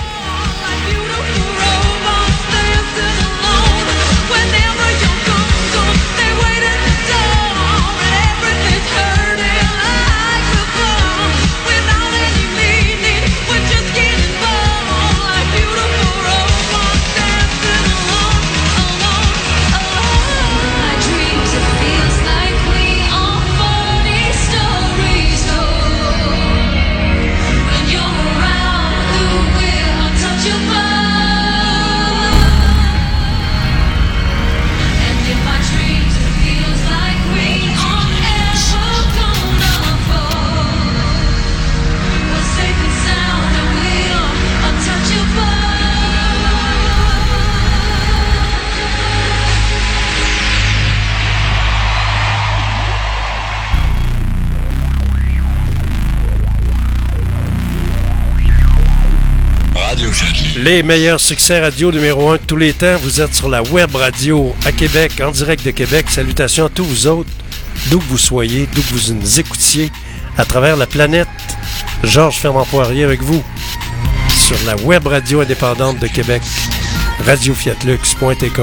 Les meilleurs succès radio numéro 1 de tous les temps. Vous êtes sur la web radio à Québec, en direct de Québec. Salutations à tous vous autres, d'où que vous soyez, d'où que vous nous écoutiez, à travers la planète. Georges Fernand-Poirier avec vous, sur la web radio indépendante de Québec, radiofiatlux.tk.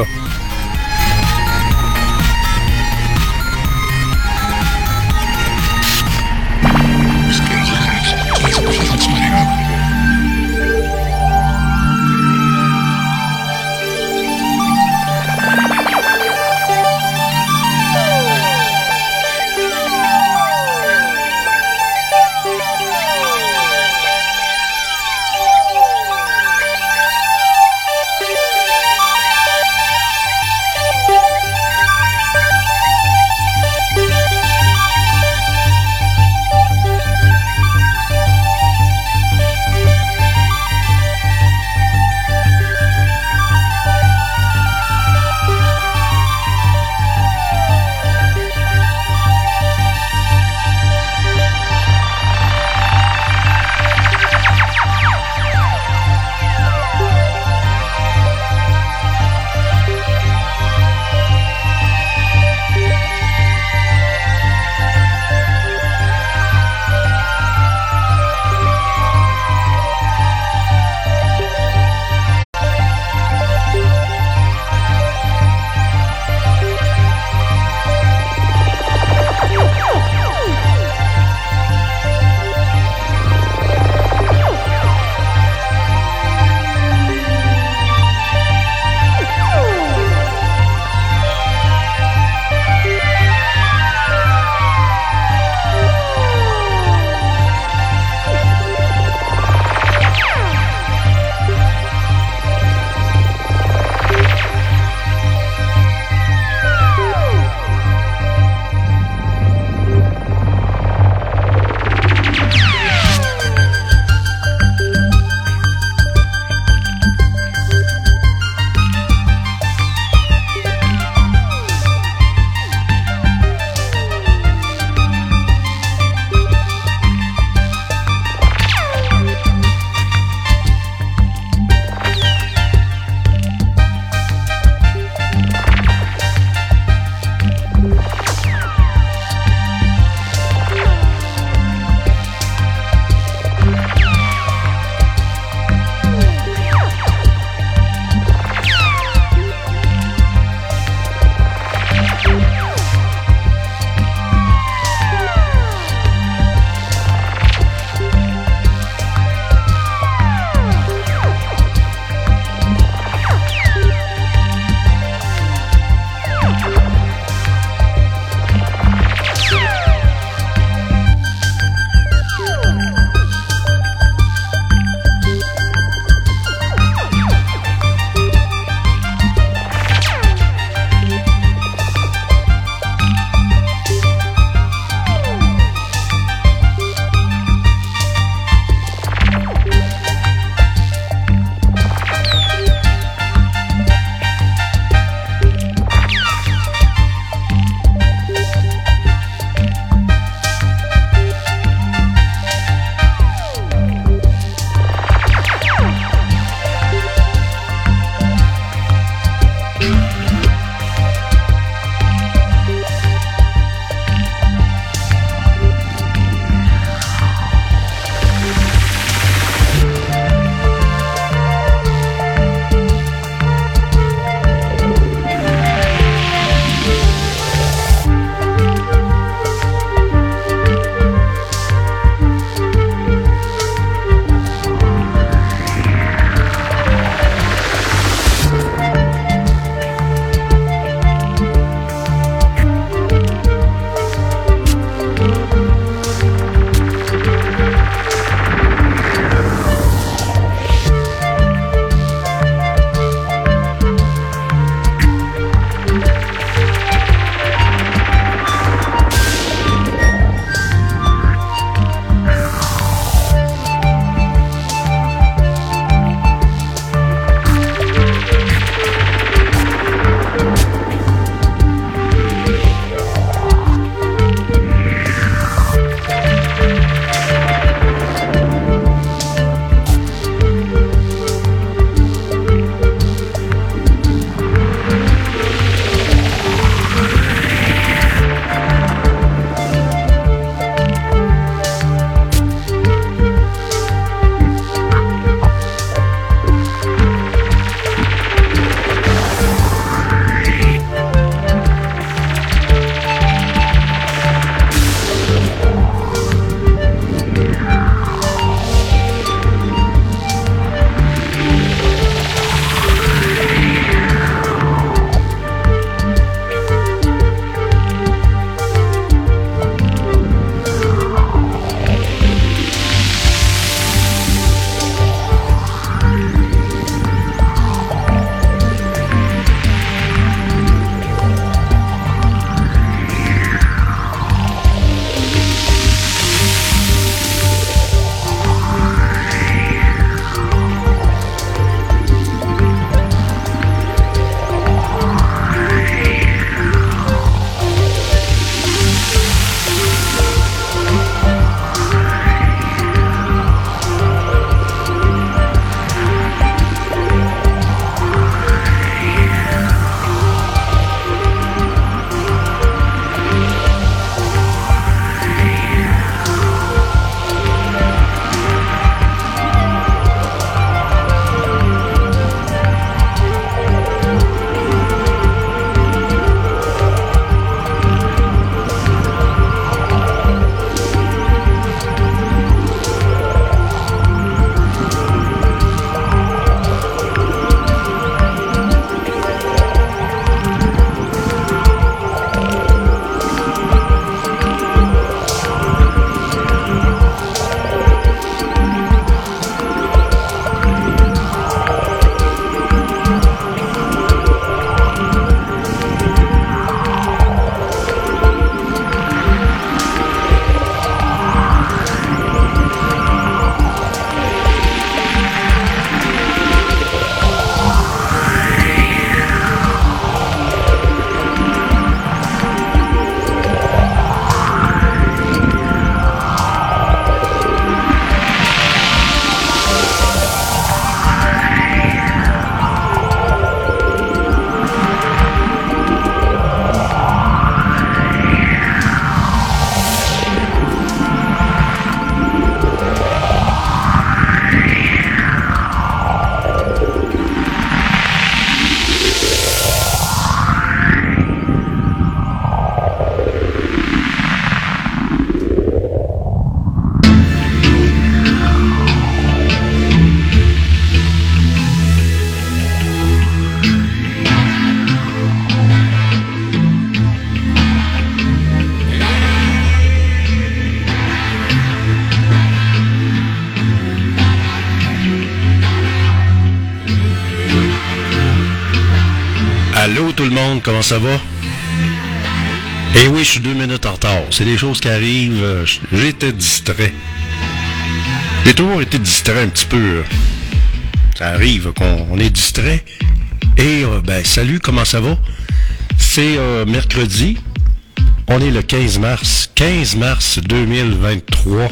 Allô tout le monde, comment ça va? Eh oui, je suis 2 minutes en retard. C'est des choses qui arrivent. J'étais distrait. J'ai toujours été distrait un petit peu. Ça arrive qu'on est distrait. Et salut, comment ça va? C'est mercredi. On est le 15 mars. 15 mars 2023.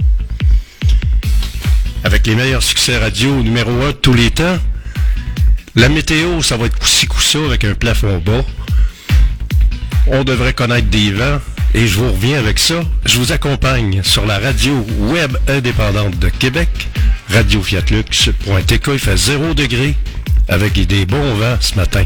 Avec les meilleurs succès radio numéro 1 de tous les temps. La météo, ça va être coup-ci coup-ça avec un plafond bas. On devrait connaître des vents. Et je vous reviens avec ça. Je vous accompagne sur la radio web indépendante de Québec, radiofiatlux.tk. Il fait 0 degré avec des bons vents ce matin.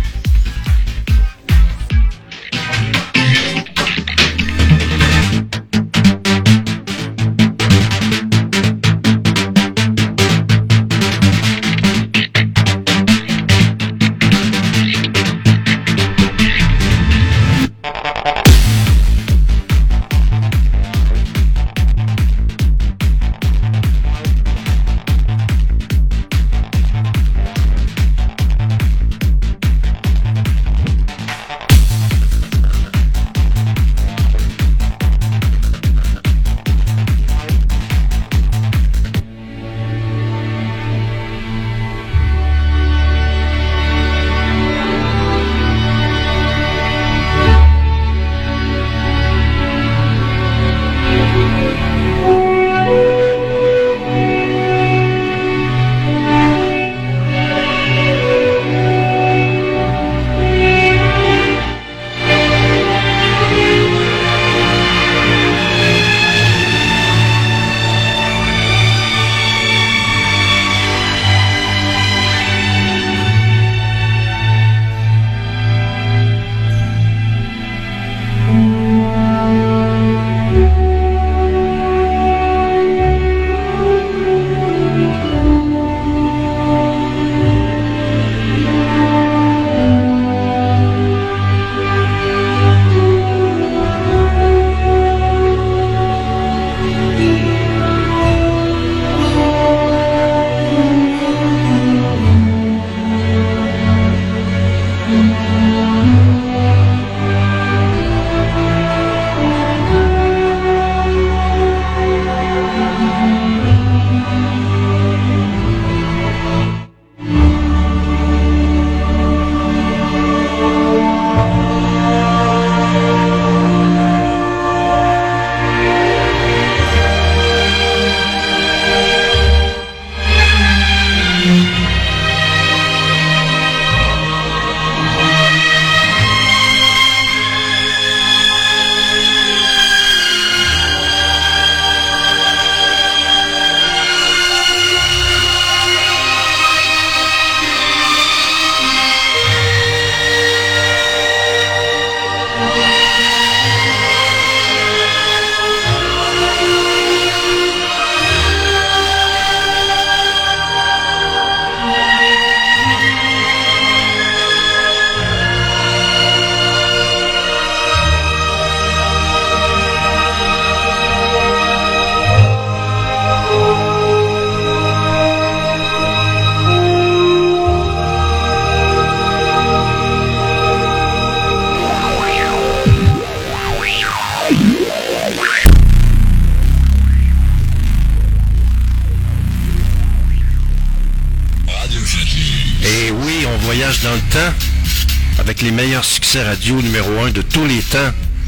Dans le temps, avec les meilleurs succès radio numéro 1 de tous les temps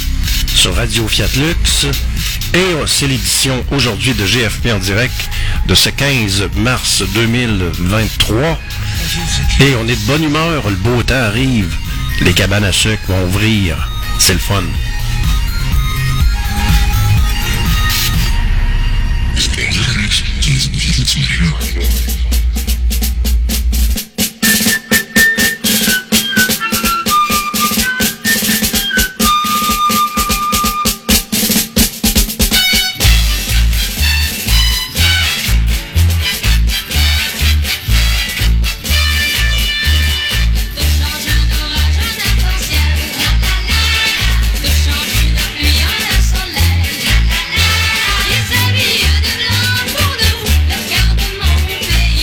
sur Radio Fiat Lux. Et c'est l'édition aujourd'hui de GFP en direct de ce 15 mars 2023. Et on est de bonne humeur, le beau temps arrive, les cabanes à sucre vont ouvrir, c'est le fun. Ils s'habillent de blanc pour nous, leur garde-monde.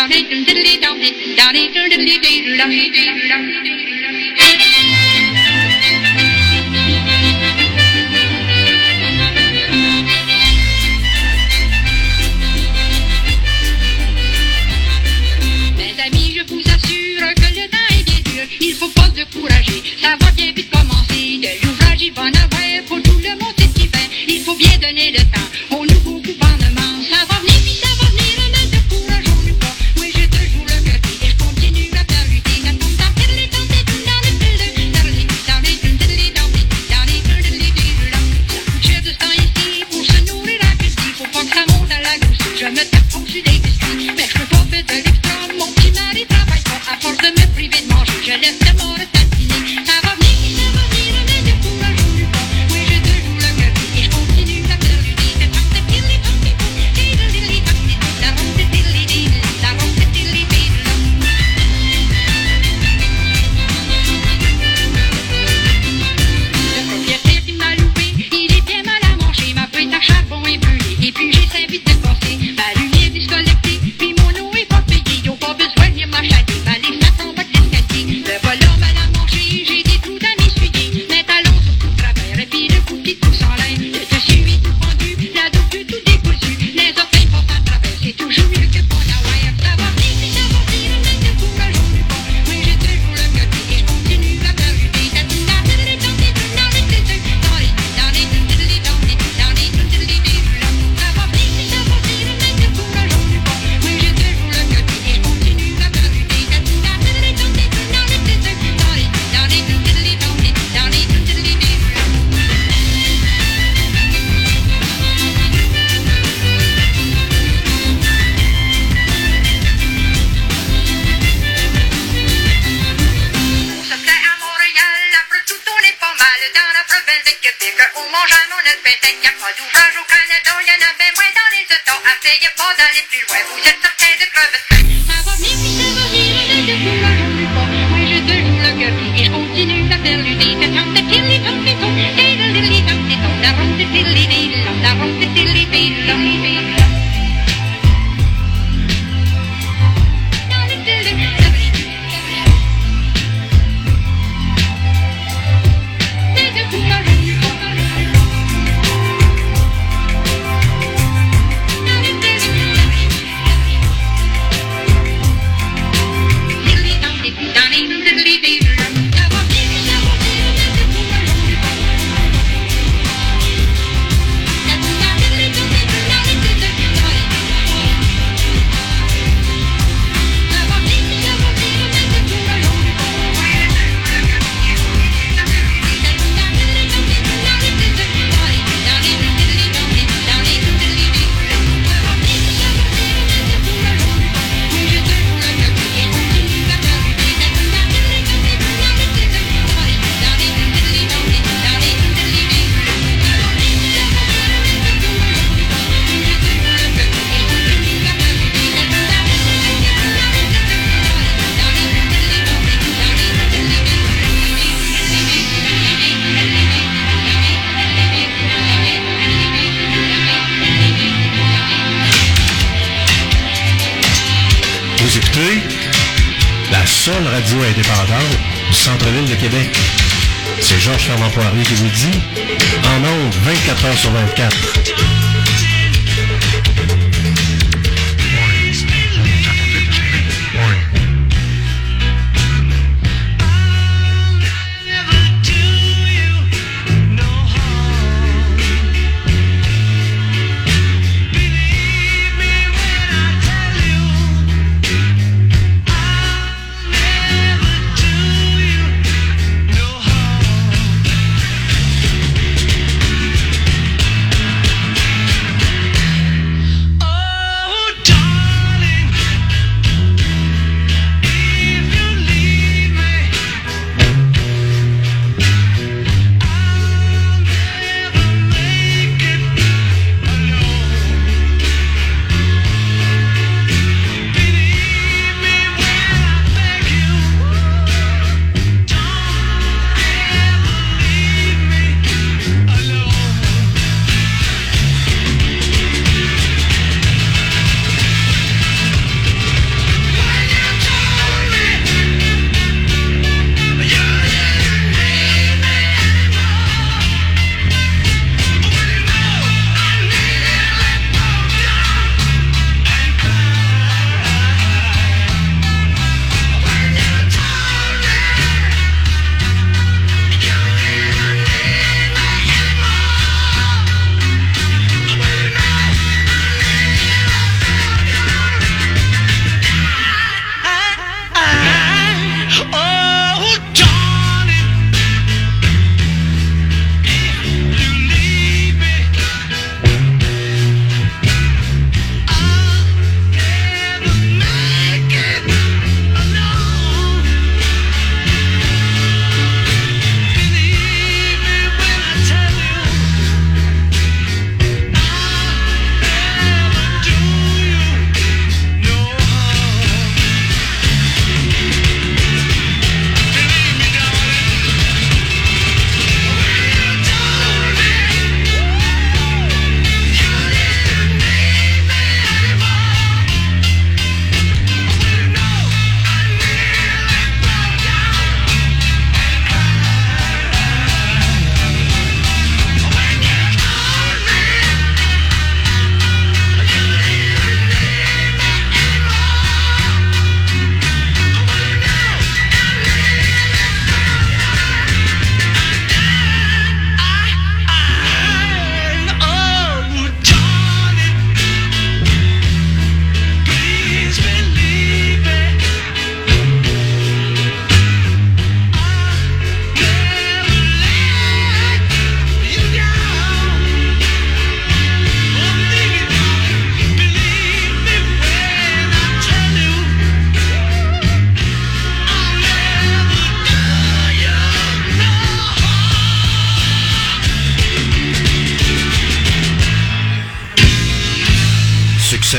Mes amis, je vous assure que le temps est bien dur. Il faut pas se décourager, ça va bien vite commencer. De l'ouvrage, il va en avoir pour tout le monde cet hiver. Il faut bien donner le temps au nouveau gouvernement. Ça va venir, puis ça va venir, ne décourageons-nous pas. Moi, j'ai toujours le cœur et je continue à faire lutter. Cher de ce temps ici pour se nourrir à petit. Faut pas que ça monte à la gauche. Je me tape au-dessus des biscuits. Mais je peux pas faire de l'extra. Mon petit mari travaille pas. À force de me priver de manger, je laisse le mort tatiner. Ça va venir, ne décourageons-nous pas. Moi, j'ai toujours le cœur et je continue à faire lutter. C'est tant de pilli, tant de pilli, la ronde de pilli, la ronde de pilli, le propriétaire qui m'a loué, il est bien mal à manger. Ma boîte à charbon est brûlée et puis j'ai 5 vite dépassé. Ma lumière disconnectée, puis mon eau est pas payée. Ils ont pas besoin de m'achater, ma liste en bas de l'escalier. Le voilà mal à manger, j'ai des trous dans mes souliers. Mes talons sont tout travers et puis le coutil tout sans l'air. Le dessus est tout pendu, la double tout décousu. Les orteils passent à travers, c'est toujours mieux que pas d'avoir. Ça va venir, ne décourageons-nous pas. Oui, j'ai toujours le cœur et je continue à faire lutter. Ça fait à Montréal, après tout on est pas mal. Dans la province de Québec, on mange à mon pain. Y'a pas d'ouvrage au Canada, y'en avait moins dans les États. Essayez pas d'aller plus loin, vous êtes certains de crever de faim. Ça va venir, puis ça va venir, ne décourageons-nous pas. Moi j'ai toujours le cœur et je continue à faire lutter. C'est tant de pilli, tant de ton, et de lili, tant de ton, la ronde de pilli, la ronde de pilli, Vous écoutez la seule radio indépendante du centre-ville de Québec. C'est Georges Fernand Poirier qui vous dit, en ondes 24 heures sur 24.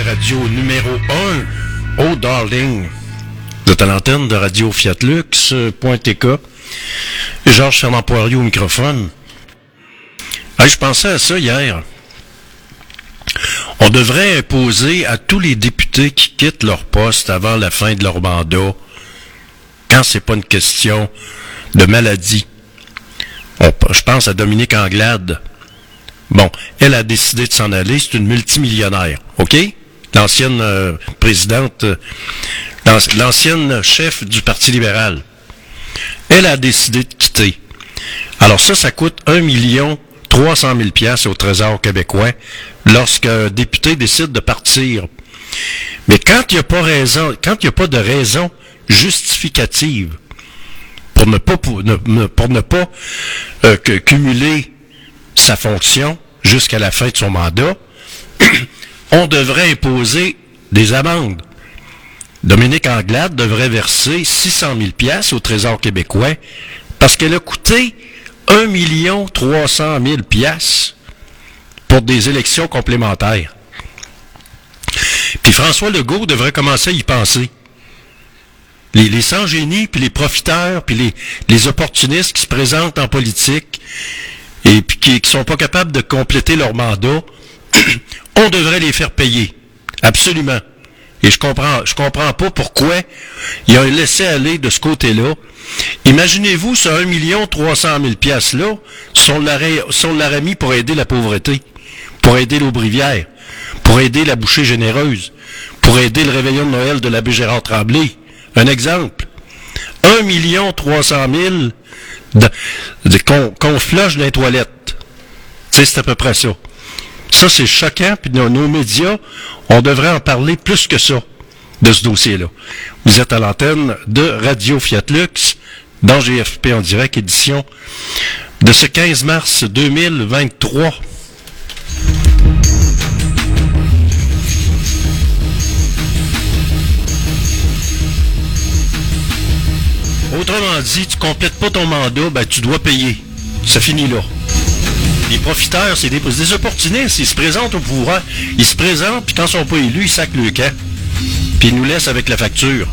radio numéro 1. Oh, darling. Vous êtes à l'antenne de Radio Fiatlux.tk. Georges Fernand Poirier au microphone. Hey, je pensais à ça hier. On devrait imposer à tous les députés qui quittent leur poste avant la fin de leur mandat, quand c'est pas une question de maladie. Je pense à Dominique Anglade. Bon, elle a décidé de s'en aller, c'est une multimillionnaire, OK? L'ancienne présidente, l'ancienne chef du Parti libéral. Elle a décidé de quitter. Alors ça coûte 1 300 000 $ au Trésor québécois lorsqu'un député décide de partir. Mais quand il n'y a pas de raison justificative pour ne pas cumuler sa fonction jusqu'à la fin de son mandat, on devrait imposer des amendes. Dominique Anglade devrait verser 600 000 $ au Trésor québécois parce qu'elle a coûté 1 300 000 $ pour des élections complémentaires. Puis François Legault devrait commencer à y penser. Les sans-génies, puis les profiteurs, puis les opportunistes qui se présentent en politique et puis qui sont pas capables de compléter leur mandat, on devrait les faire payer. Absolument. Et je comprends pas pourquoi il a laissé aller de ce côté-là. Imaginez-vous ce 1 300 000 $ là, si on l'aurait mis pour aider la pauvreté, pour aider l'Aubrivière, pour aider la bouchée généreuse, pour aider le réveillon de Noël de l'abbé Gérard Tremblay. Un exemple. 1 300 000 qu'on flush dans les toilettes. Tu sais, c'est à peu près ça. Ça, c'est choquant, puis nos médias, on devrait en parler plus que ça, de ce dossier-là. Vous êtes à l'antenne de Radio Fiatlux, dans GFP en direct, édition de ce 15 mars 2023. Autrement dit, tu complètes pas ton mandat, ben tu dois payer. Ça finit là. Les profiteurs, c'est des opportunistes. Ils se présentent au pouvoir. Ils se présentent, puis quand ils sont pas élus, ils sacent le camp. Puis ils nous laissent avec la facture.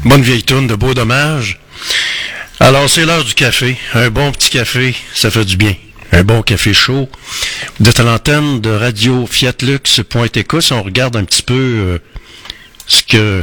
Bonne vieille tourne de Beau Dommage. Alors, c'est l'heure du café. Un bon petit café, ça fait du bien. Un bon café chaud. Vous êtes à l'antenne de Radio Fiatlux.tk. Si on regarde un petit peu ce que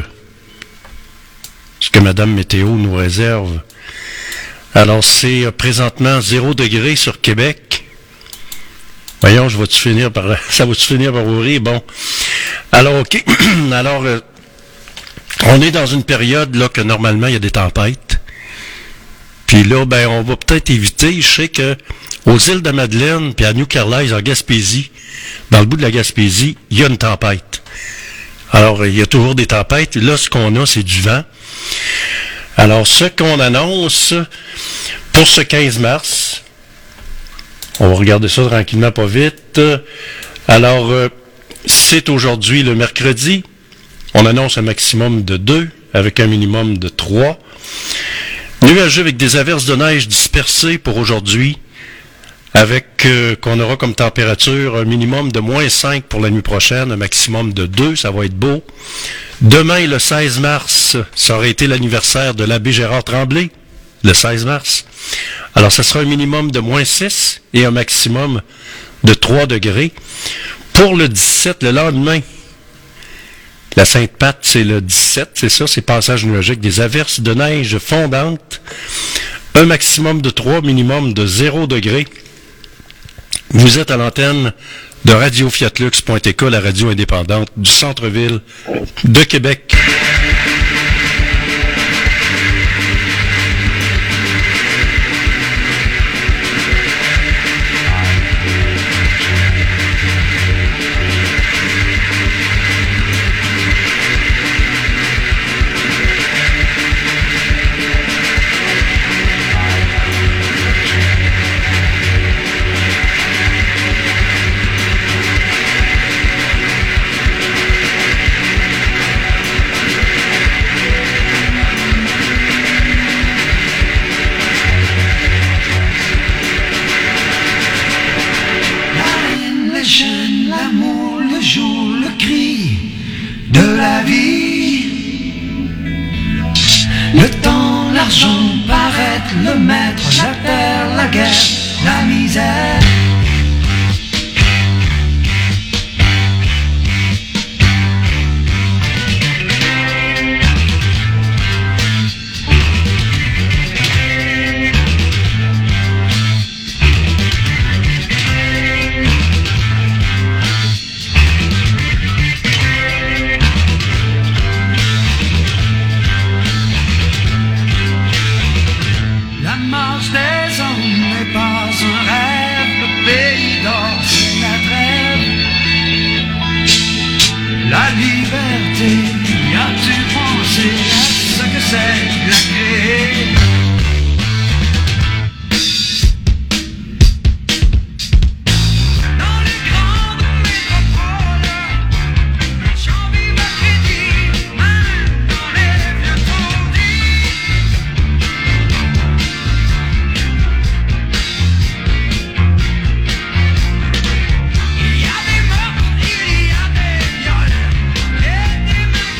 Madame Météo nous réserve. Alors, c'est présentement 0 degré sur Québec. Voyons, ça va-tu finir par ouvrir? Bon. Alors, OK. Alors, on est dans une période là que normalement, il y a des tempêtes. Puis là, ben, on va peut-être éviter. Je sais que aux îles de Madeleine, puis à New Carlisle, en Gaspésie, dans le bout de la Gaspésie, il y a une tempête. Alors, il y a toujours des tempêtes. Là, ce qu'on a, c'est du vent. Alors, ce qu'on annonce pour ce 15 mars, on va regarder ça tranquillement, pas vite. Alors, c'est aujourd'hui le mercredi. On annonce un maximum de 2 avec un minimum de 3. Nuageux avec des averses de neige dispersées pour aujourd'hui, avec qu'on aura comme température un minimum de -5 pour la nuit prochaine, un maximum de 2, ça va être beau. Demain, le 16 mars, ça aurait été l'anniversaire de l'abbé Gérard Tremblay, le 16 mars. Alors, ça sera un minimum de -6 et un maximum de 3 degrés. Pour le 17, le lendemain, la Sainte-Pat, c'est le 17, c'est ça, c'est passage nuagique, des averses de neige fondantes, un maximum de 3, minimum de 0 degré. Vous êtes à l'antenne de Radio Fiatlux.tk, la radio indépendante du centre-ville de Québec. L'amour, le jour, le cri de la vie. Le temps, l'argent, paraître, le maître, la terre, la guerre, la misère. La liberté, as-tu pensé à ce que c'est la créer? Dans les grandes métropoles, j'en vis ma crédit, même dans les vieux taudis. Il y a des meurtres, il y a des viols.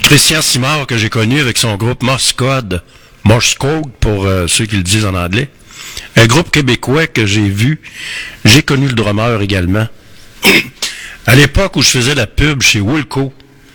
Christian Simard, que j'ai connu avec son groupe Morse Code pour ceux qui le disent en anglais. Un groupe québécois que j'ai vu. J'ai connu le drummer également. À l'époque où je faisais la pub chez Woolco,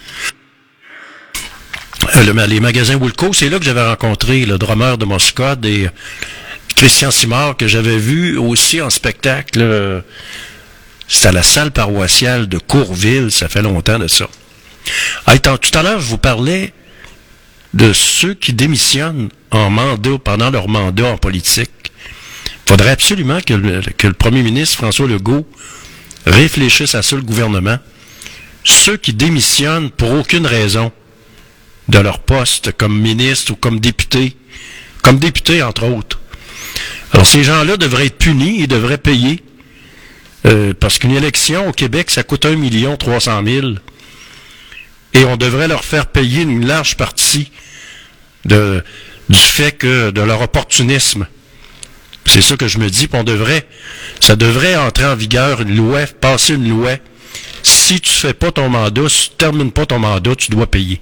les magasins Woolco, c'est là que j'avais rencontré le drummer de Morse Code et Christian Simard, que j'avais vu aussi en spectacle. C'était à la salle paroissiale de Courville, ça fait longtemps de ça. Tout à l'heure, je vous parlais de ceux qui démissionnent en mandat, pendant leur mandat en politique. Il faudrait absolument que le premier ministre François Legault réfléchisse à ça, le gouvernement. Ceux qui démissionnent pour aucune raison de leur poste comme ministre ou comme député entre autres. Alors ces gens-là devraient être punis et devraient payer parce qu'une élection au Québec, ça coûte 1 300 000 et on devrait leur faire payer une large partie du fait que de leur opportunisme. C'est ça que je me dis, puis ça devrait entrer en vigueur passer une loi. Si tu fais pas ton mandat, si tu termines pas ton mandat, tu dois payer.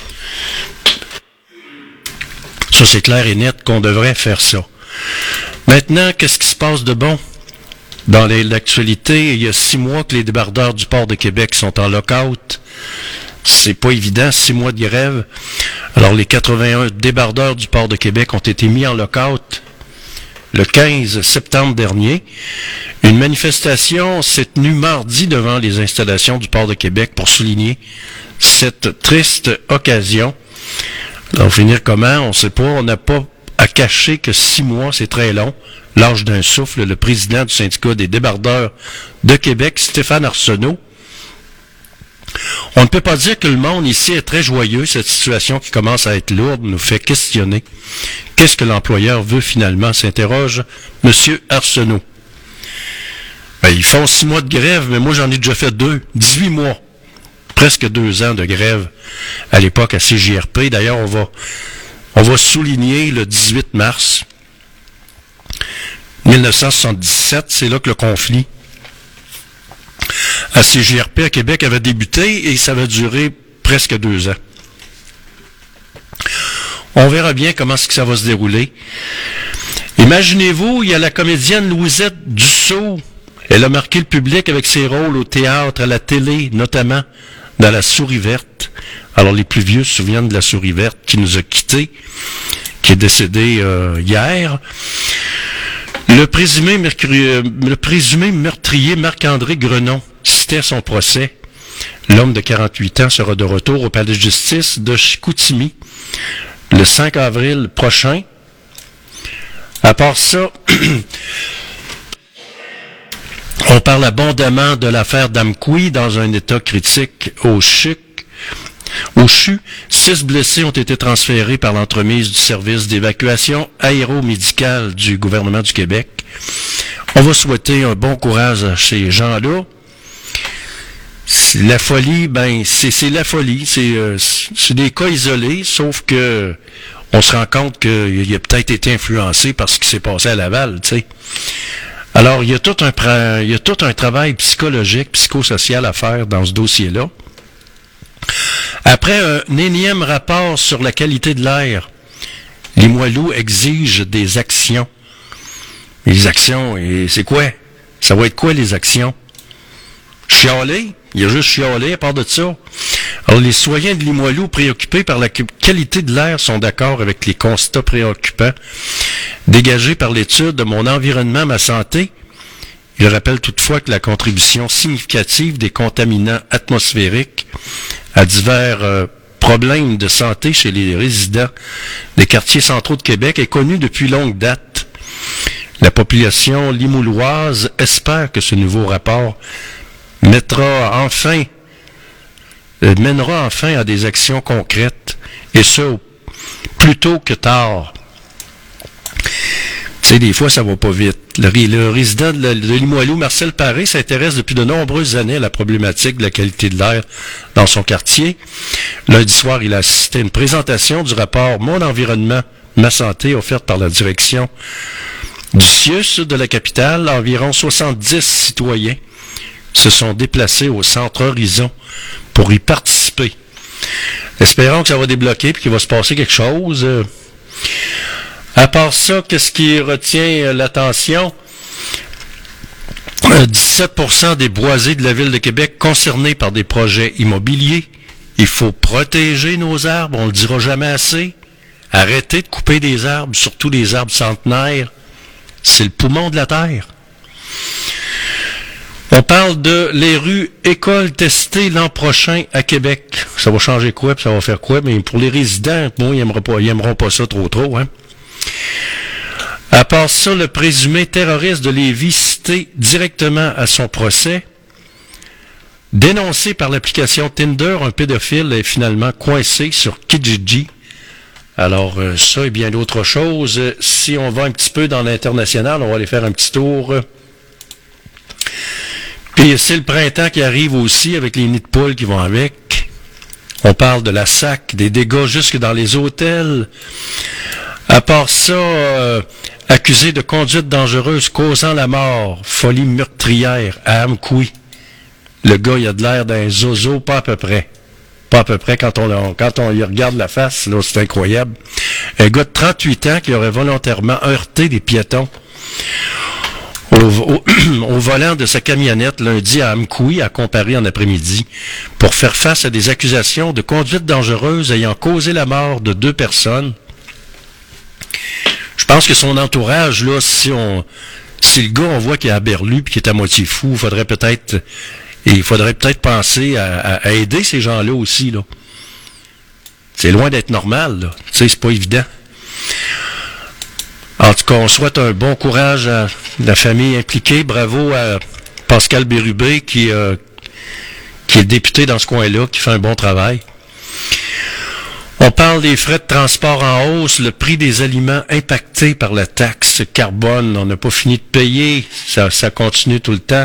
Ça, c'est clair et net qu'on devrait faire ça. Maintenant, qu'est-ce qui se passe de bon? Dans l'actualité, il y a 6 mois que les débardeurs du port de Québec sont en lock-out. C'est pas évident, 6 mois de grève. Alors, les 81 débardeurs du port de Québec ont été mis en lock-out le 15 septembre dernier. Une manifestation s'est tenue mardi devant les installations du port de Québec pour souligner cette triste occasion. Alors, finir comment? On ne sait pas. On n'a pas à cacher que 6 mois, c'est très long. L'âge d'un souffle, le président du syndicat des débardeurs de Québec, Stéphane Arsenault. On ne peut pas dire que le monde ici est très joyeux. Cette situation qui commence à être lourde nous fait questionner. Qu'est-ce que l'employeur veut finalement, s'interroge M. Arsenault. Ils font 6 mois de grève, mais moi j'en ai déjà fait 18 mois. Presque 2 ans de grève à l'époque à CJRP. D'ailleurs, on va souligner le 18 mars 1977, c'est là que le conflit à CJRP à Québec avait débuté et ça va durer presque 2 ans. On verra bien comment ça va se dérouler. Imaginez-vous, il y a la comédienne Louisette Dussault. Elle a marqué le public avec ses rôles au théâtre, à la télé, notamment dans La Souris verte. Alors les plus vieux se souviennent de La Souris verte qui nous a quittés, qui est décédé hier. Le présumé meurtrier Marc-André Grenon, cité à son procès. L'homme de 48 ans sera de retour au palais de justice de Chicoutimi le 5 avril prochain. À part ça, on parle abondamment de l'affaire d'Amqui dans un état critique au CHU. 6 blessés ont été transférés par l'entremise du service d'évacuation aéromédicale du gouvernement du Québec. On va souhaiter un bon courage à ces gens-là. La folie, c'est la folie. C'est des cas isolés, sauf que on se rend compte qu'il a peut-être été influencé par ce qui s'est passé à Laval, tu sais. Alors, il y a tout un travail psychologique, psychosocial à faire dans ce dossier-là. Après un énième rapport sur la qualité de l'air, Limoilou exige des actions. Les actions, et c'est quoi? Ça va être quoi les actions? Chialer? Il y a juste chialer à part de ça. Alors, les citoyens de Limoilou préoccupés par la qualité de l'air sont d'accord avec les constats préoccupants dégagés par l'étude de Mon environnement, ma santé. Il rappelle toutefois que la contribution significative des contaminants atmosphériques à divers problèmes de santé chez les résidents des quartiers centraux de Québec est connue depuis longue date. La population limouloise espère que ce nouveau rapport mènera enfin à des actions concrètes, et ce, plus tôt que tard. Tu sais, des fois, ça va pas vite. Le résident de Limoilou, Marcel Paré, s'intéresse depuis de nombreuses années à la problématique de la qualité de l'air dans son quartier. Lundi soir, il a assisté à une présentation du rapport Mon environnement, ma santé, offerte par la direction du CIUS de la capitale. Environ 70 citoyens se sont déplacés au Centre Horizon pour y participer. Espérons que ça va débloquer et qu'il va se passer quelque chose. À part ça, qu'est-ce qui retient l'attention? 17% des boisés de la Ville de Québec concernés par des projets immobiliers. Il faut protéger nos arbres, on le dira jamais assez. Arrêtez de couper des arbres, surtout des arbres centenaires. C'est le poumon de la terre. On parle de les rues écoles testées l'an prochain à Québec. Ça va changer quoi, puis ça va faire quoi? Mais pour les résidents, bon, ils aimeront pas ça trop, hein. À part ça, le présumé terroriste de Lévis cité directement à son procès. Dénoncé par l'application Tinder, un pédophile est finalement coincé sur Kijiji. Alors, ça et bien d'autres choses. Si on va un petit peu dans l'international, on va aller faire un petit tour. Puis c'est le printemps qui arrive aussi avec les nids de poules qui vont avec. On parle de la SAC, des dégâts jusque dans les hôtels. À part ça, accusé de conduite dangereuse causant la mort, folie meurtrière à Amqui. Le gars, il a de l'air d'un zozo, pas à peu près. Pas à peu près, quand on y regarde la face, là, c'est incroyable. Un gars de 38 ans qui aurait volontairement heurté des piétons au volant de sa camionnette lundi à Amqui, à Comparis en après-midi, pour faire face à des accusations de conduite dangereuse ayant causé la mort de 2 personnes. Je pense que son entourage, là, si le gars, on voit qu'il est à berlu puis qu'il est à moitié fou, il faudrait peut-être penser à aider ces gens-là aussi, là. C'est loin d'être normal, là. Tu sais, c'est pas évident. En tout cas, on souhaite un bon courage à la famille impliquée. Bravo à Pascal Bérubé, qui est député dans ce coin-là, qui fait un bon travail. On parle des frais de transport en hausse, le prix des aliments impactés par la taxe carbone. On n'a pas fini de payer, ça continue tout le temps.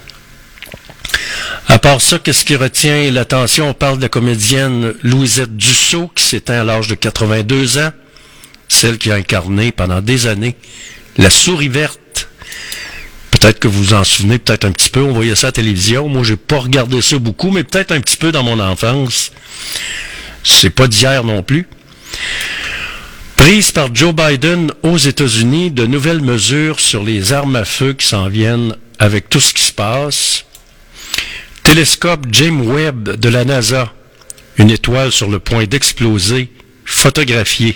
À part ça, qu'est-ce qui retient l'attention? On parle de la comédienne Louisette Dussault, qui s'éteint à l'âge de 82 ans, celle qui a incarné pendant des années la Souris verte. Peut-être que vous vous en souvenez, peut-être un petit peu, on voyait ça à la télévision. Moi, j'ai pas regardé ça beaucoup, mais peut-être un petit peu dans mon enfance. C'est pas d'hier non plus. Prise par Joe Biden aux États-Unis, de nouvelles mesures sur les armes à feu qui s'en viennent avec tout ce qui se passe. Télescope James Webb de la NASA, une étoile sur le point d'exploser, photographiée.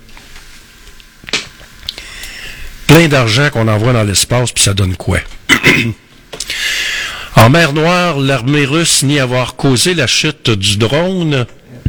Plein d'argent qu'on envoie dans l'espace, puis ça donne quoi? En mer Noire, l'armée russe nie avoir causé la chute du drone.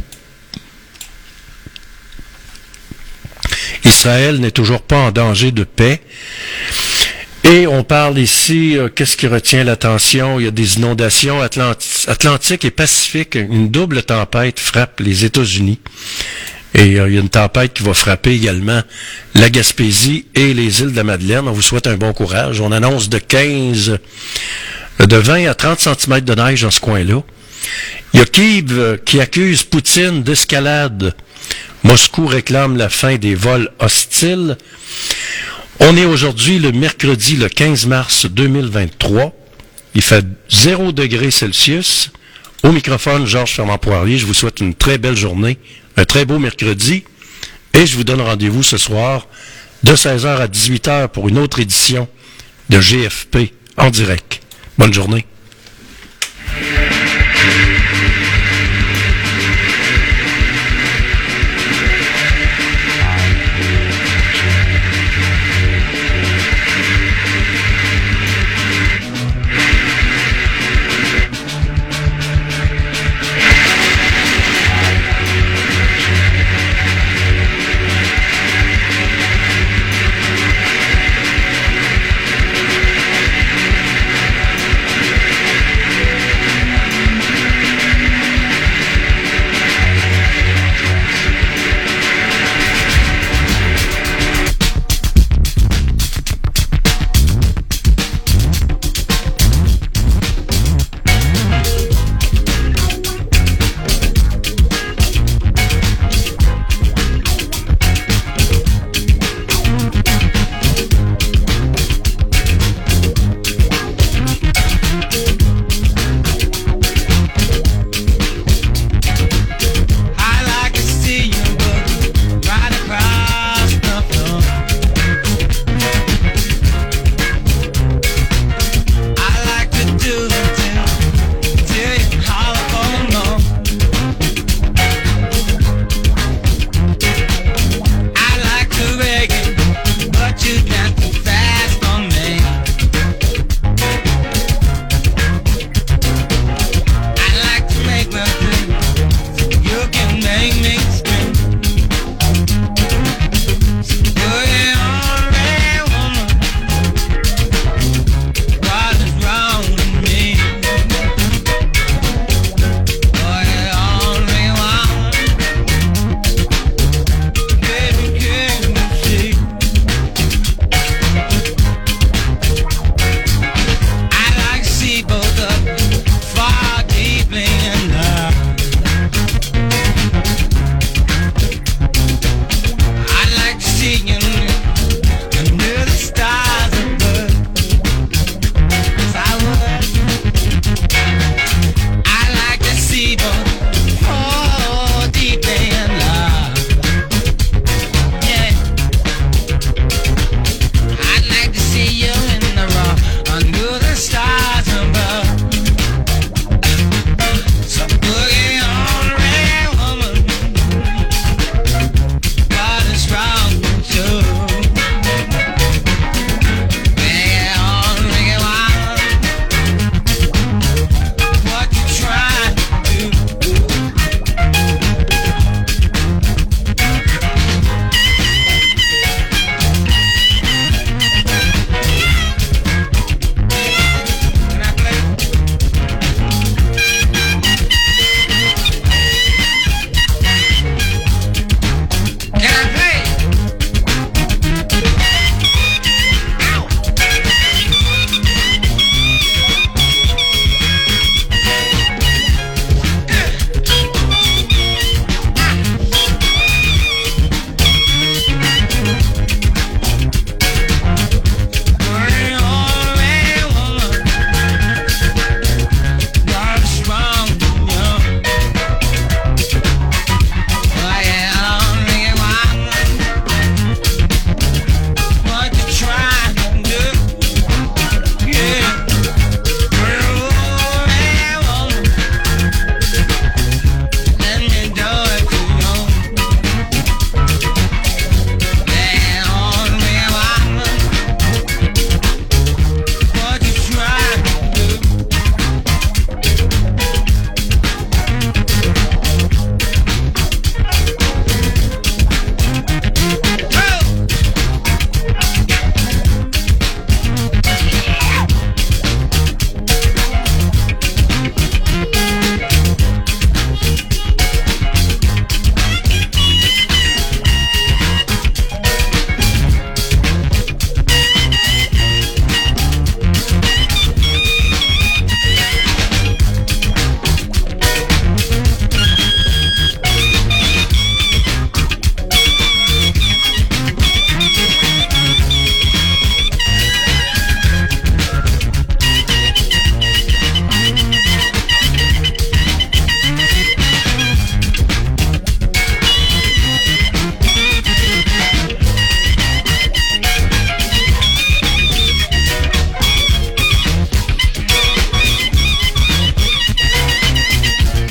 Israël n'est toujours pas en danger de paix. Et on parle ici, qu'est-ce qui retient l'attention? Il y a des inondations Atlantique et Pacifique. Une double tempête frappe les États-Unis. Et il y a une tempête qui va frapper également la Gaspésie et les îles de la Madeleine. On vous souhaite un bon courage. On annonce de 20 à 30 cm de neige dans ce coin-là. Il y a Kiev qui accuse Poutine d'escalade. Moscou réclame la fin des vols hostiles. On est aujourd'hui le mercredi, le 15 mars 2023. Il fait 0 degrés Celsius. Au microphone, Georges Fermant-Poirier. Je vous souhaite une très belle journée, un très beau mercredi. Et je vous donne rendez-vous ce soir de 16h à 18h pour une autre édition de GFP en direct. Bonne journée.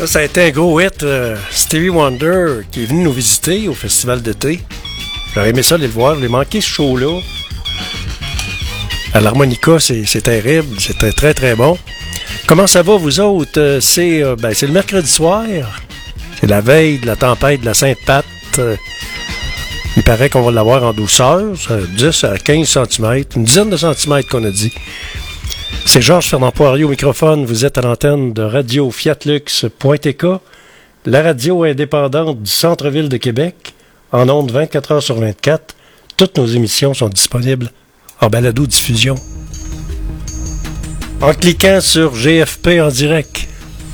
Ça a été un gros hit. Stevie Wonder qui est venu nous visiter au festival d'été. J'aurais aimé ça aller le voir. J'ai manqué ce show-là. À l'harmonica, c'est terrible. C'était très, très bon. Comment ça va, vous autres? C'est le mercredi soir. C'est la veille de la tempête de la Sainte-Pat. Il paraît qu'on va l'avoir en douceur. 10 à 15 cm. Une dizaine de centimètres qu'on a dit. C'est Georges Fernand Poirier au microphone. Vous êtes à l'antenne de Radio Fiatlux.tk, la radio indépendante du centre-ville de Québec, en ondes 24 heures sur 24. Toutes nos émissions sont disponibles en balado-diffusion. En cliquant sur GFP en direct.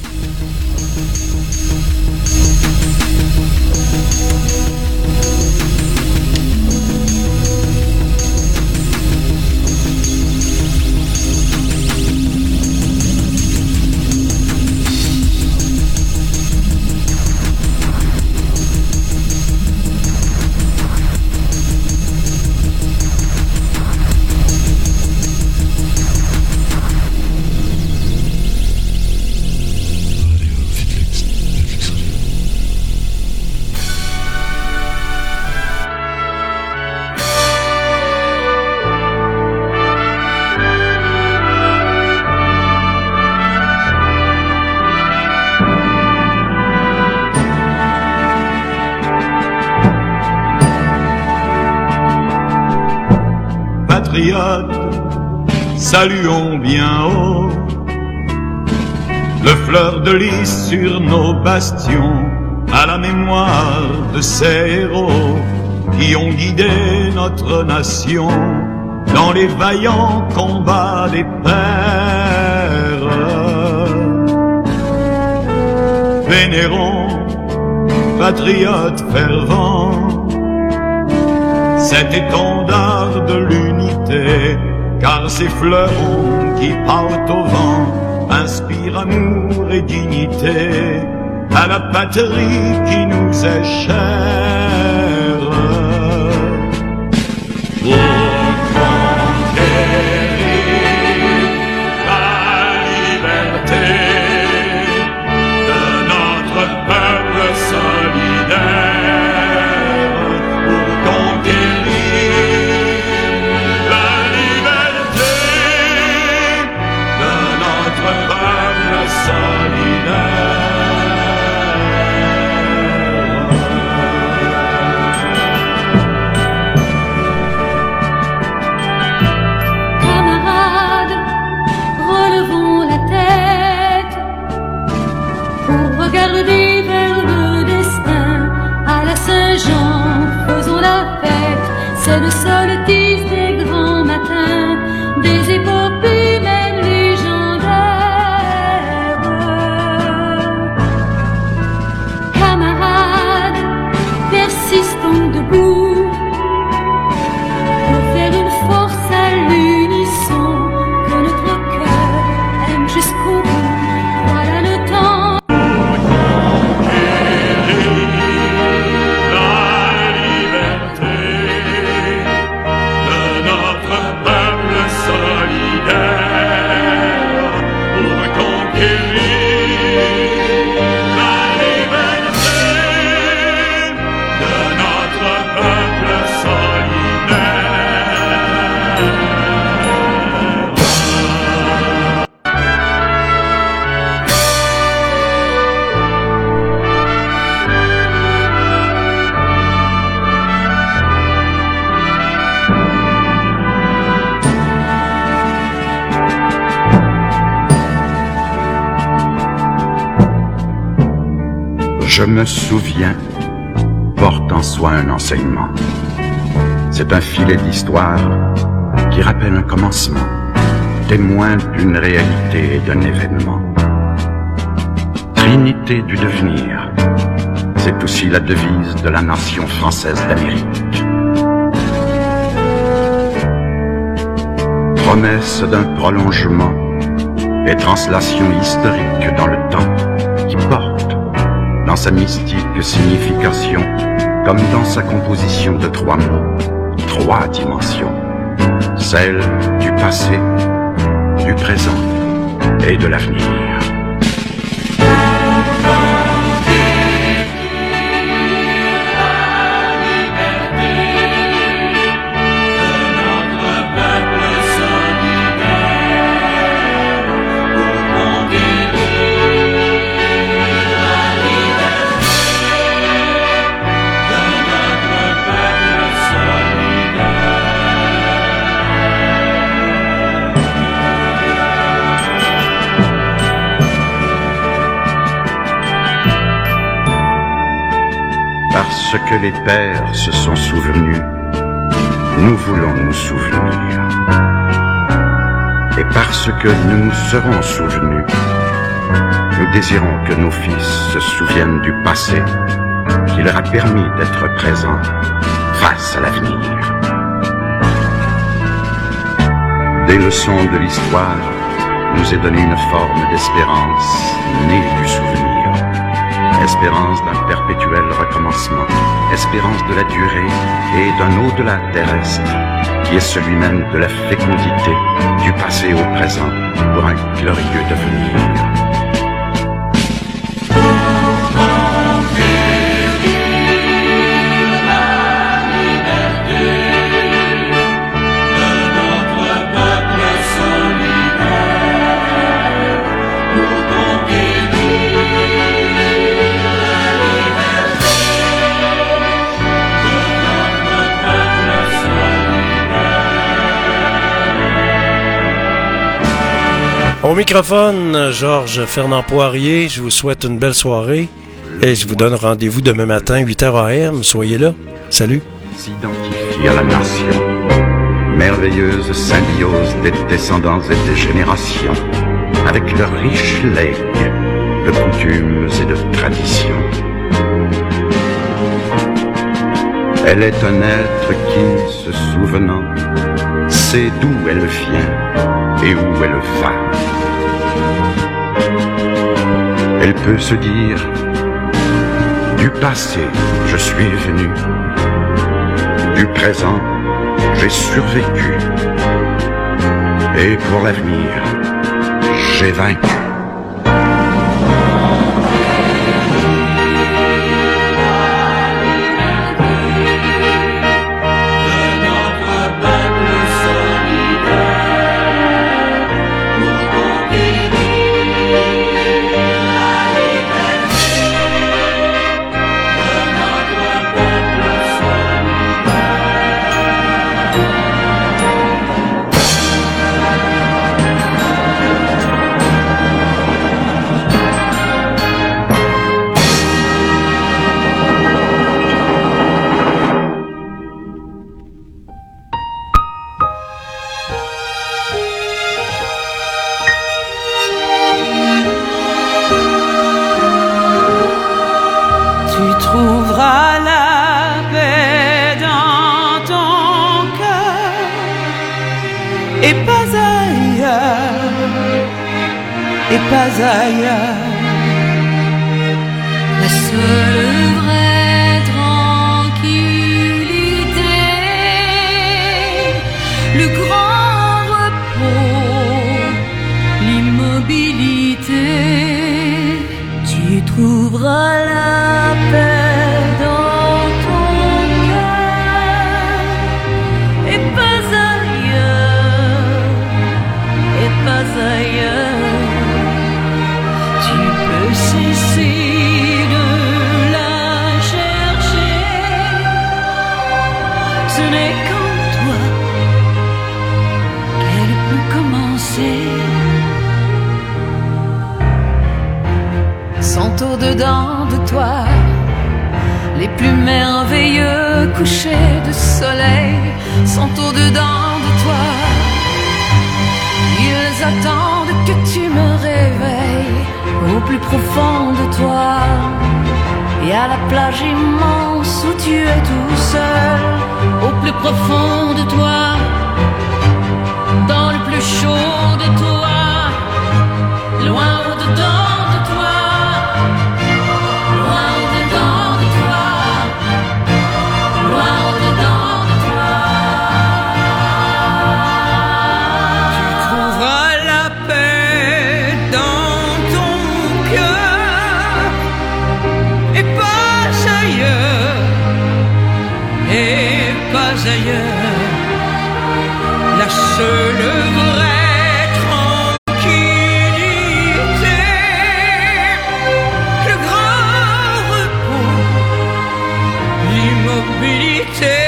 Saluons bien haut le fleur de lys sur nos bastions, à la mémoire de ces héros qui ont guidé notre nation dans les vaillants combats des pères. Vénérons, patriotes fervents, cet étendard de l'unité, car ces fleurons qui partent au vent inspirent amour et dignité à la patrie qui nous est chère. Pour conquérir la liberté de notre peuple solidaire, pour conquérir la liberté de notre peuple solidaire. Camarades, relevons la tête pour regarder vers le destin. À la Saint-Jean, faisons la fête. C'est le solstice des grands matins, des épopées même légendaires. Camarades, persistons debout pour faire une force à l'unisson que notre cœur aime jusqu'au bout. Voilà le temps. La liberté de notre peuple solidaire, pour conquérir la liberté de notre peuple solidaire. Je me souviens porte en soi un enseignement. C'est un filet d'histoire qui rappelle un commencement, témoin d'une réalité et d'un événement. Trinité du devenir, c'est aussi la devise de la nation française d'Amérique. Promesse d'un prolongement et translation historique dans le temps qui porte dans sa mystique signification comme dans sa composition de trois mots, trois dimensions, celle du passé, du présent et de l'avenir. parce que les pères se sont souvenus, nous voulons nous souvenir. Et parce que nous nous serons souvenus, nous désirons que nos fils se souviennent du passé qui leur a permis d'être présents face à l'avenir. Des leçons de l'histoire nous est donnée une forme d'espérance née du souvenir. Espérance d'un perpétuel recommencement, espérance de la durée et d'un au-delà terrestre, qui est celui même de la fécondité du passé au présent pour un glorieux devenir. Au microphone, Georges Fernand Poirier, je vous souhaite une belle soirée et je vous donne rendez-vous demain matin, 8h AM. Soyez là. Salut. S'identifie à la nation, merveilleuse symbiose des descendants et des générations, avec leur riche legs de coutumes et de traditions. Elle est un être qui, se souvenant, sait d'où elle vient et où elle va. Elle peut se dire, du passé je suis venu, du présent j'ai survécu, et pour l'avenir j'ai vaincu. La seule vraie tranquillité, le grand repos, l'immobilité, tu trouveras la paix dans ton cœur et pas ailleurs, et pas ailleurs. Cesser de la chercher, ce n'est qu'en toi qu'elle peut commencer. Sont au-dedans de toi les plus merveilleux couchers de soleil, sont au-dedans de toi. Ils attendent que tu me réveilles au plus profond de toi, et à la plage immense où tu es tout seul, au plus profond de toi, dans le plus chaud de toi, loin au-dedans de toi, loin au-dedans de toi, loin au-dedans de toi. Tu trouveras la paix dans ailleurs, la seule vraie tranquillité, le grand repos, l'immobilité.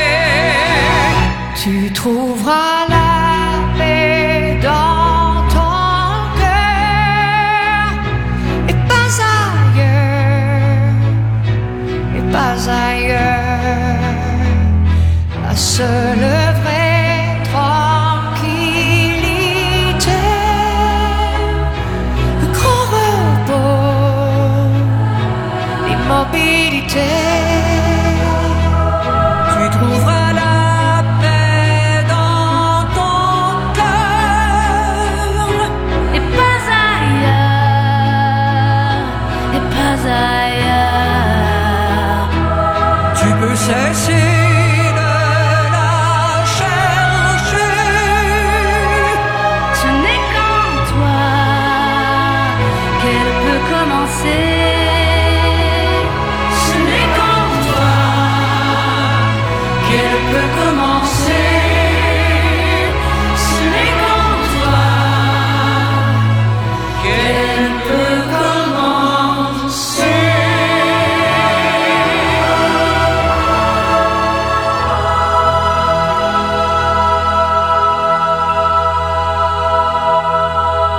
Tu trouveras la paix dans ton cœur et pas ailleurs, et pas ailleurs. peut commencer.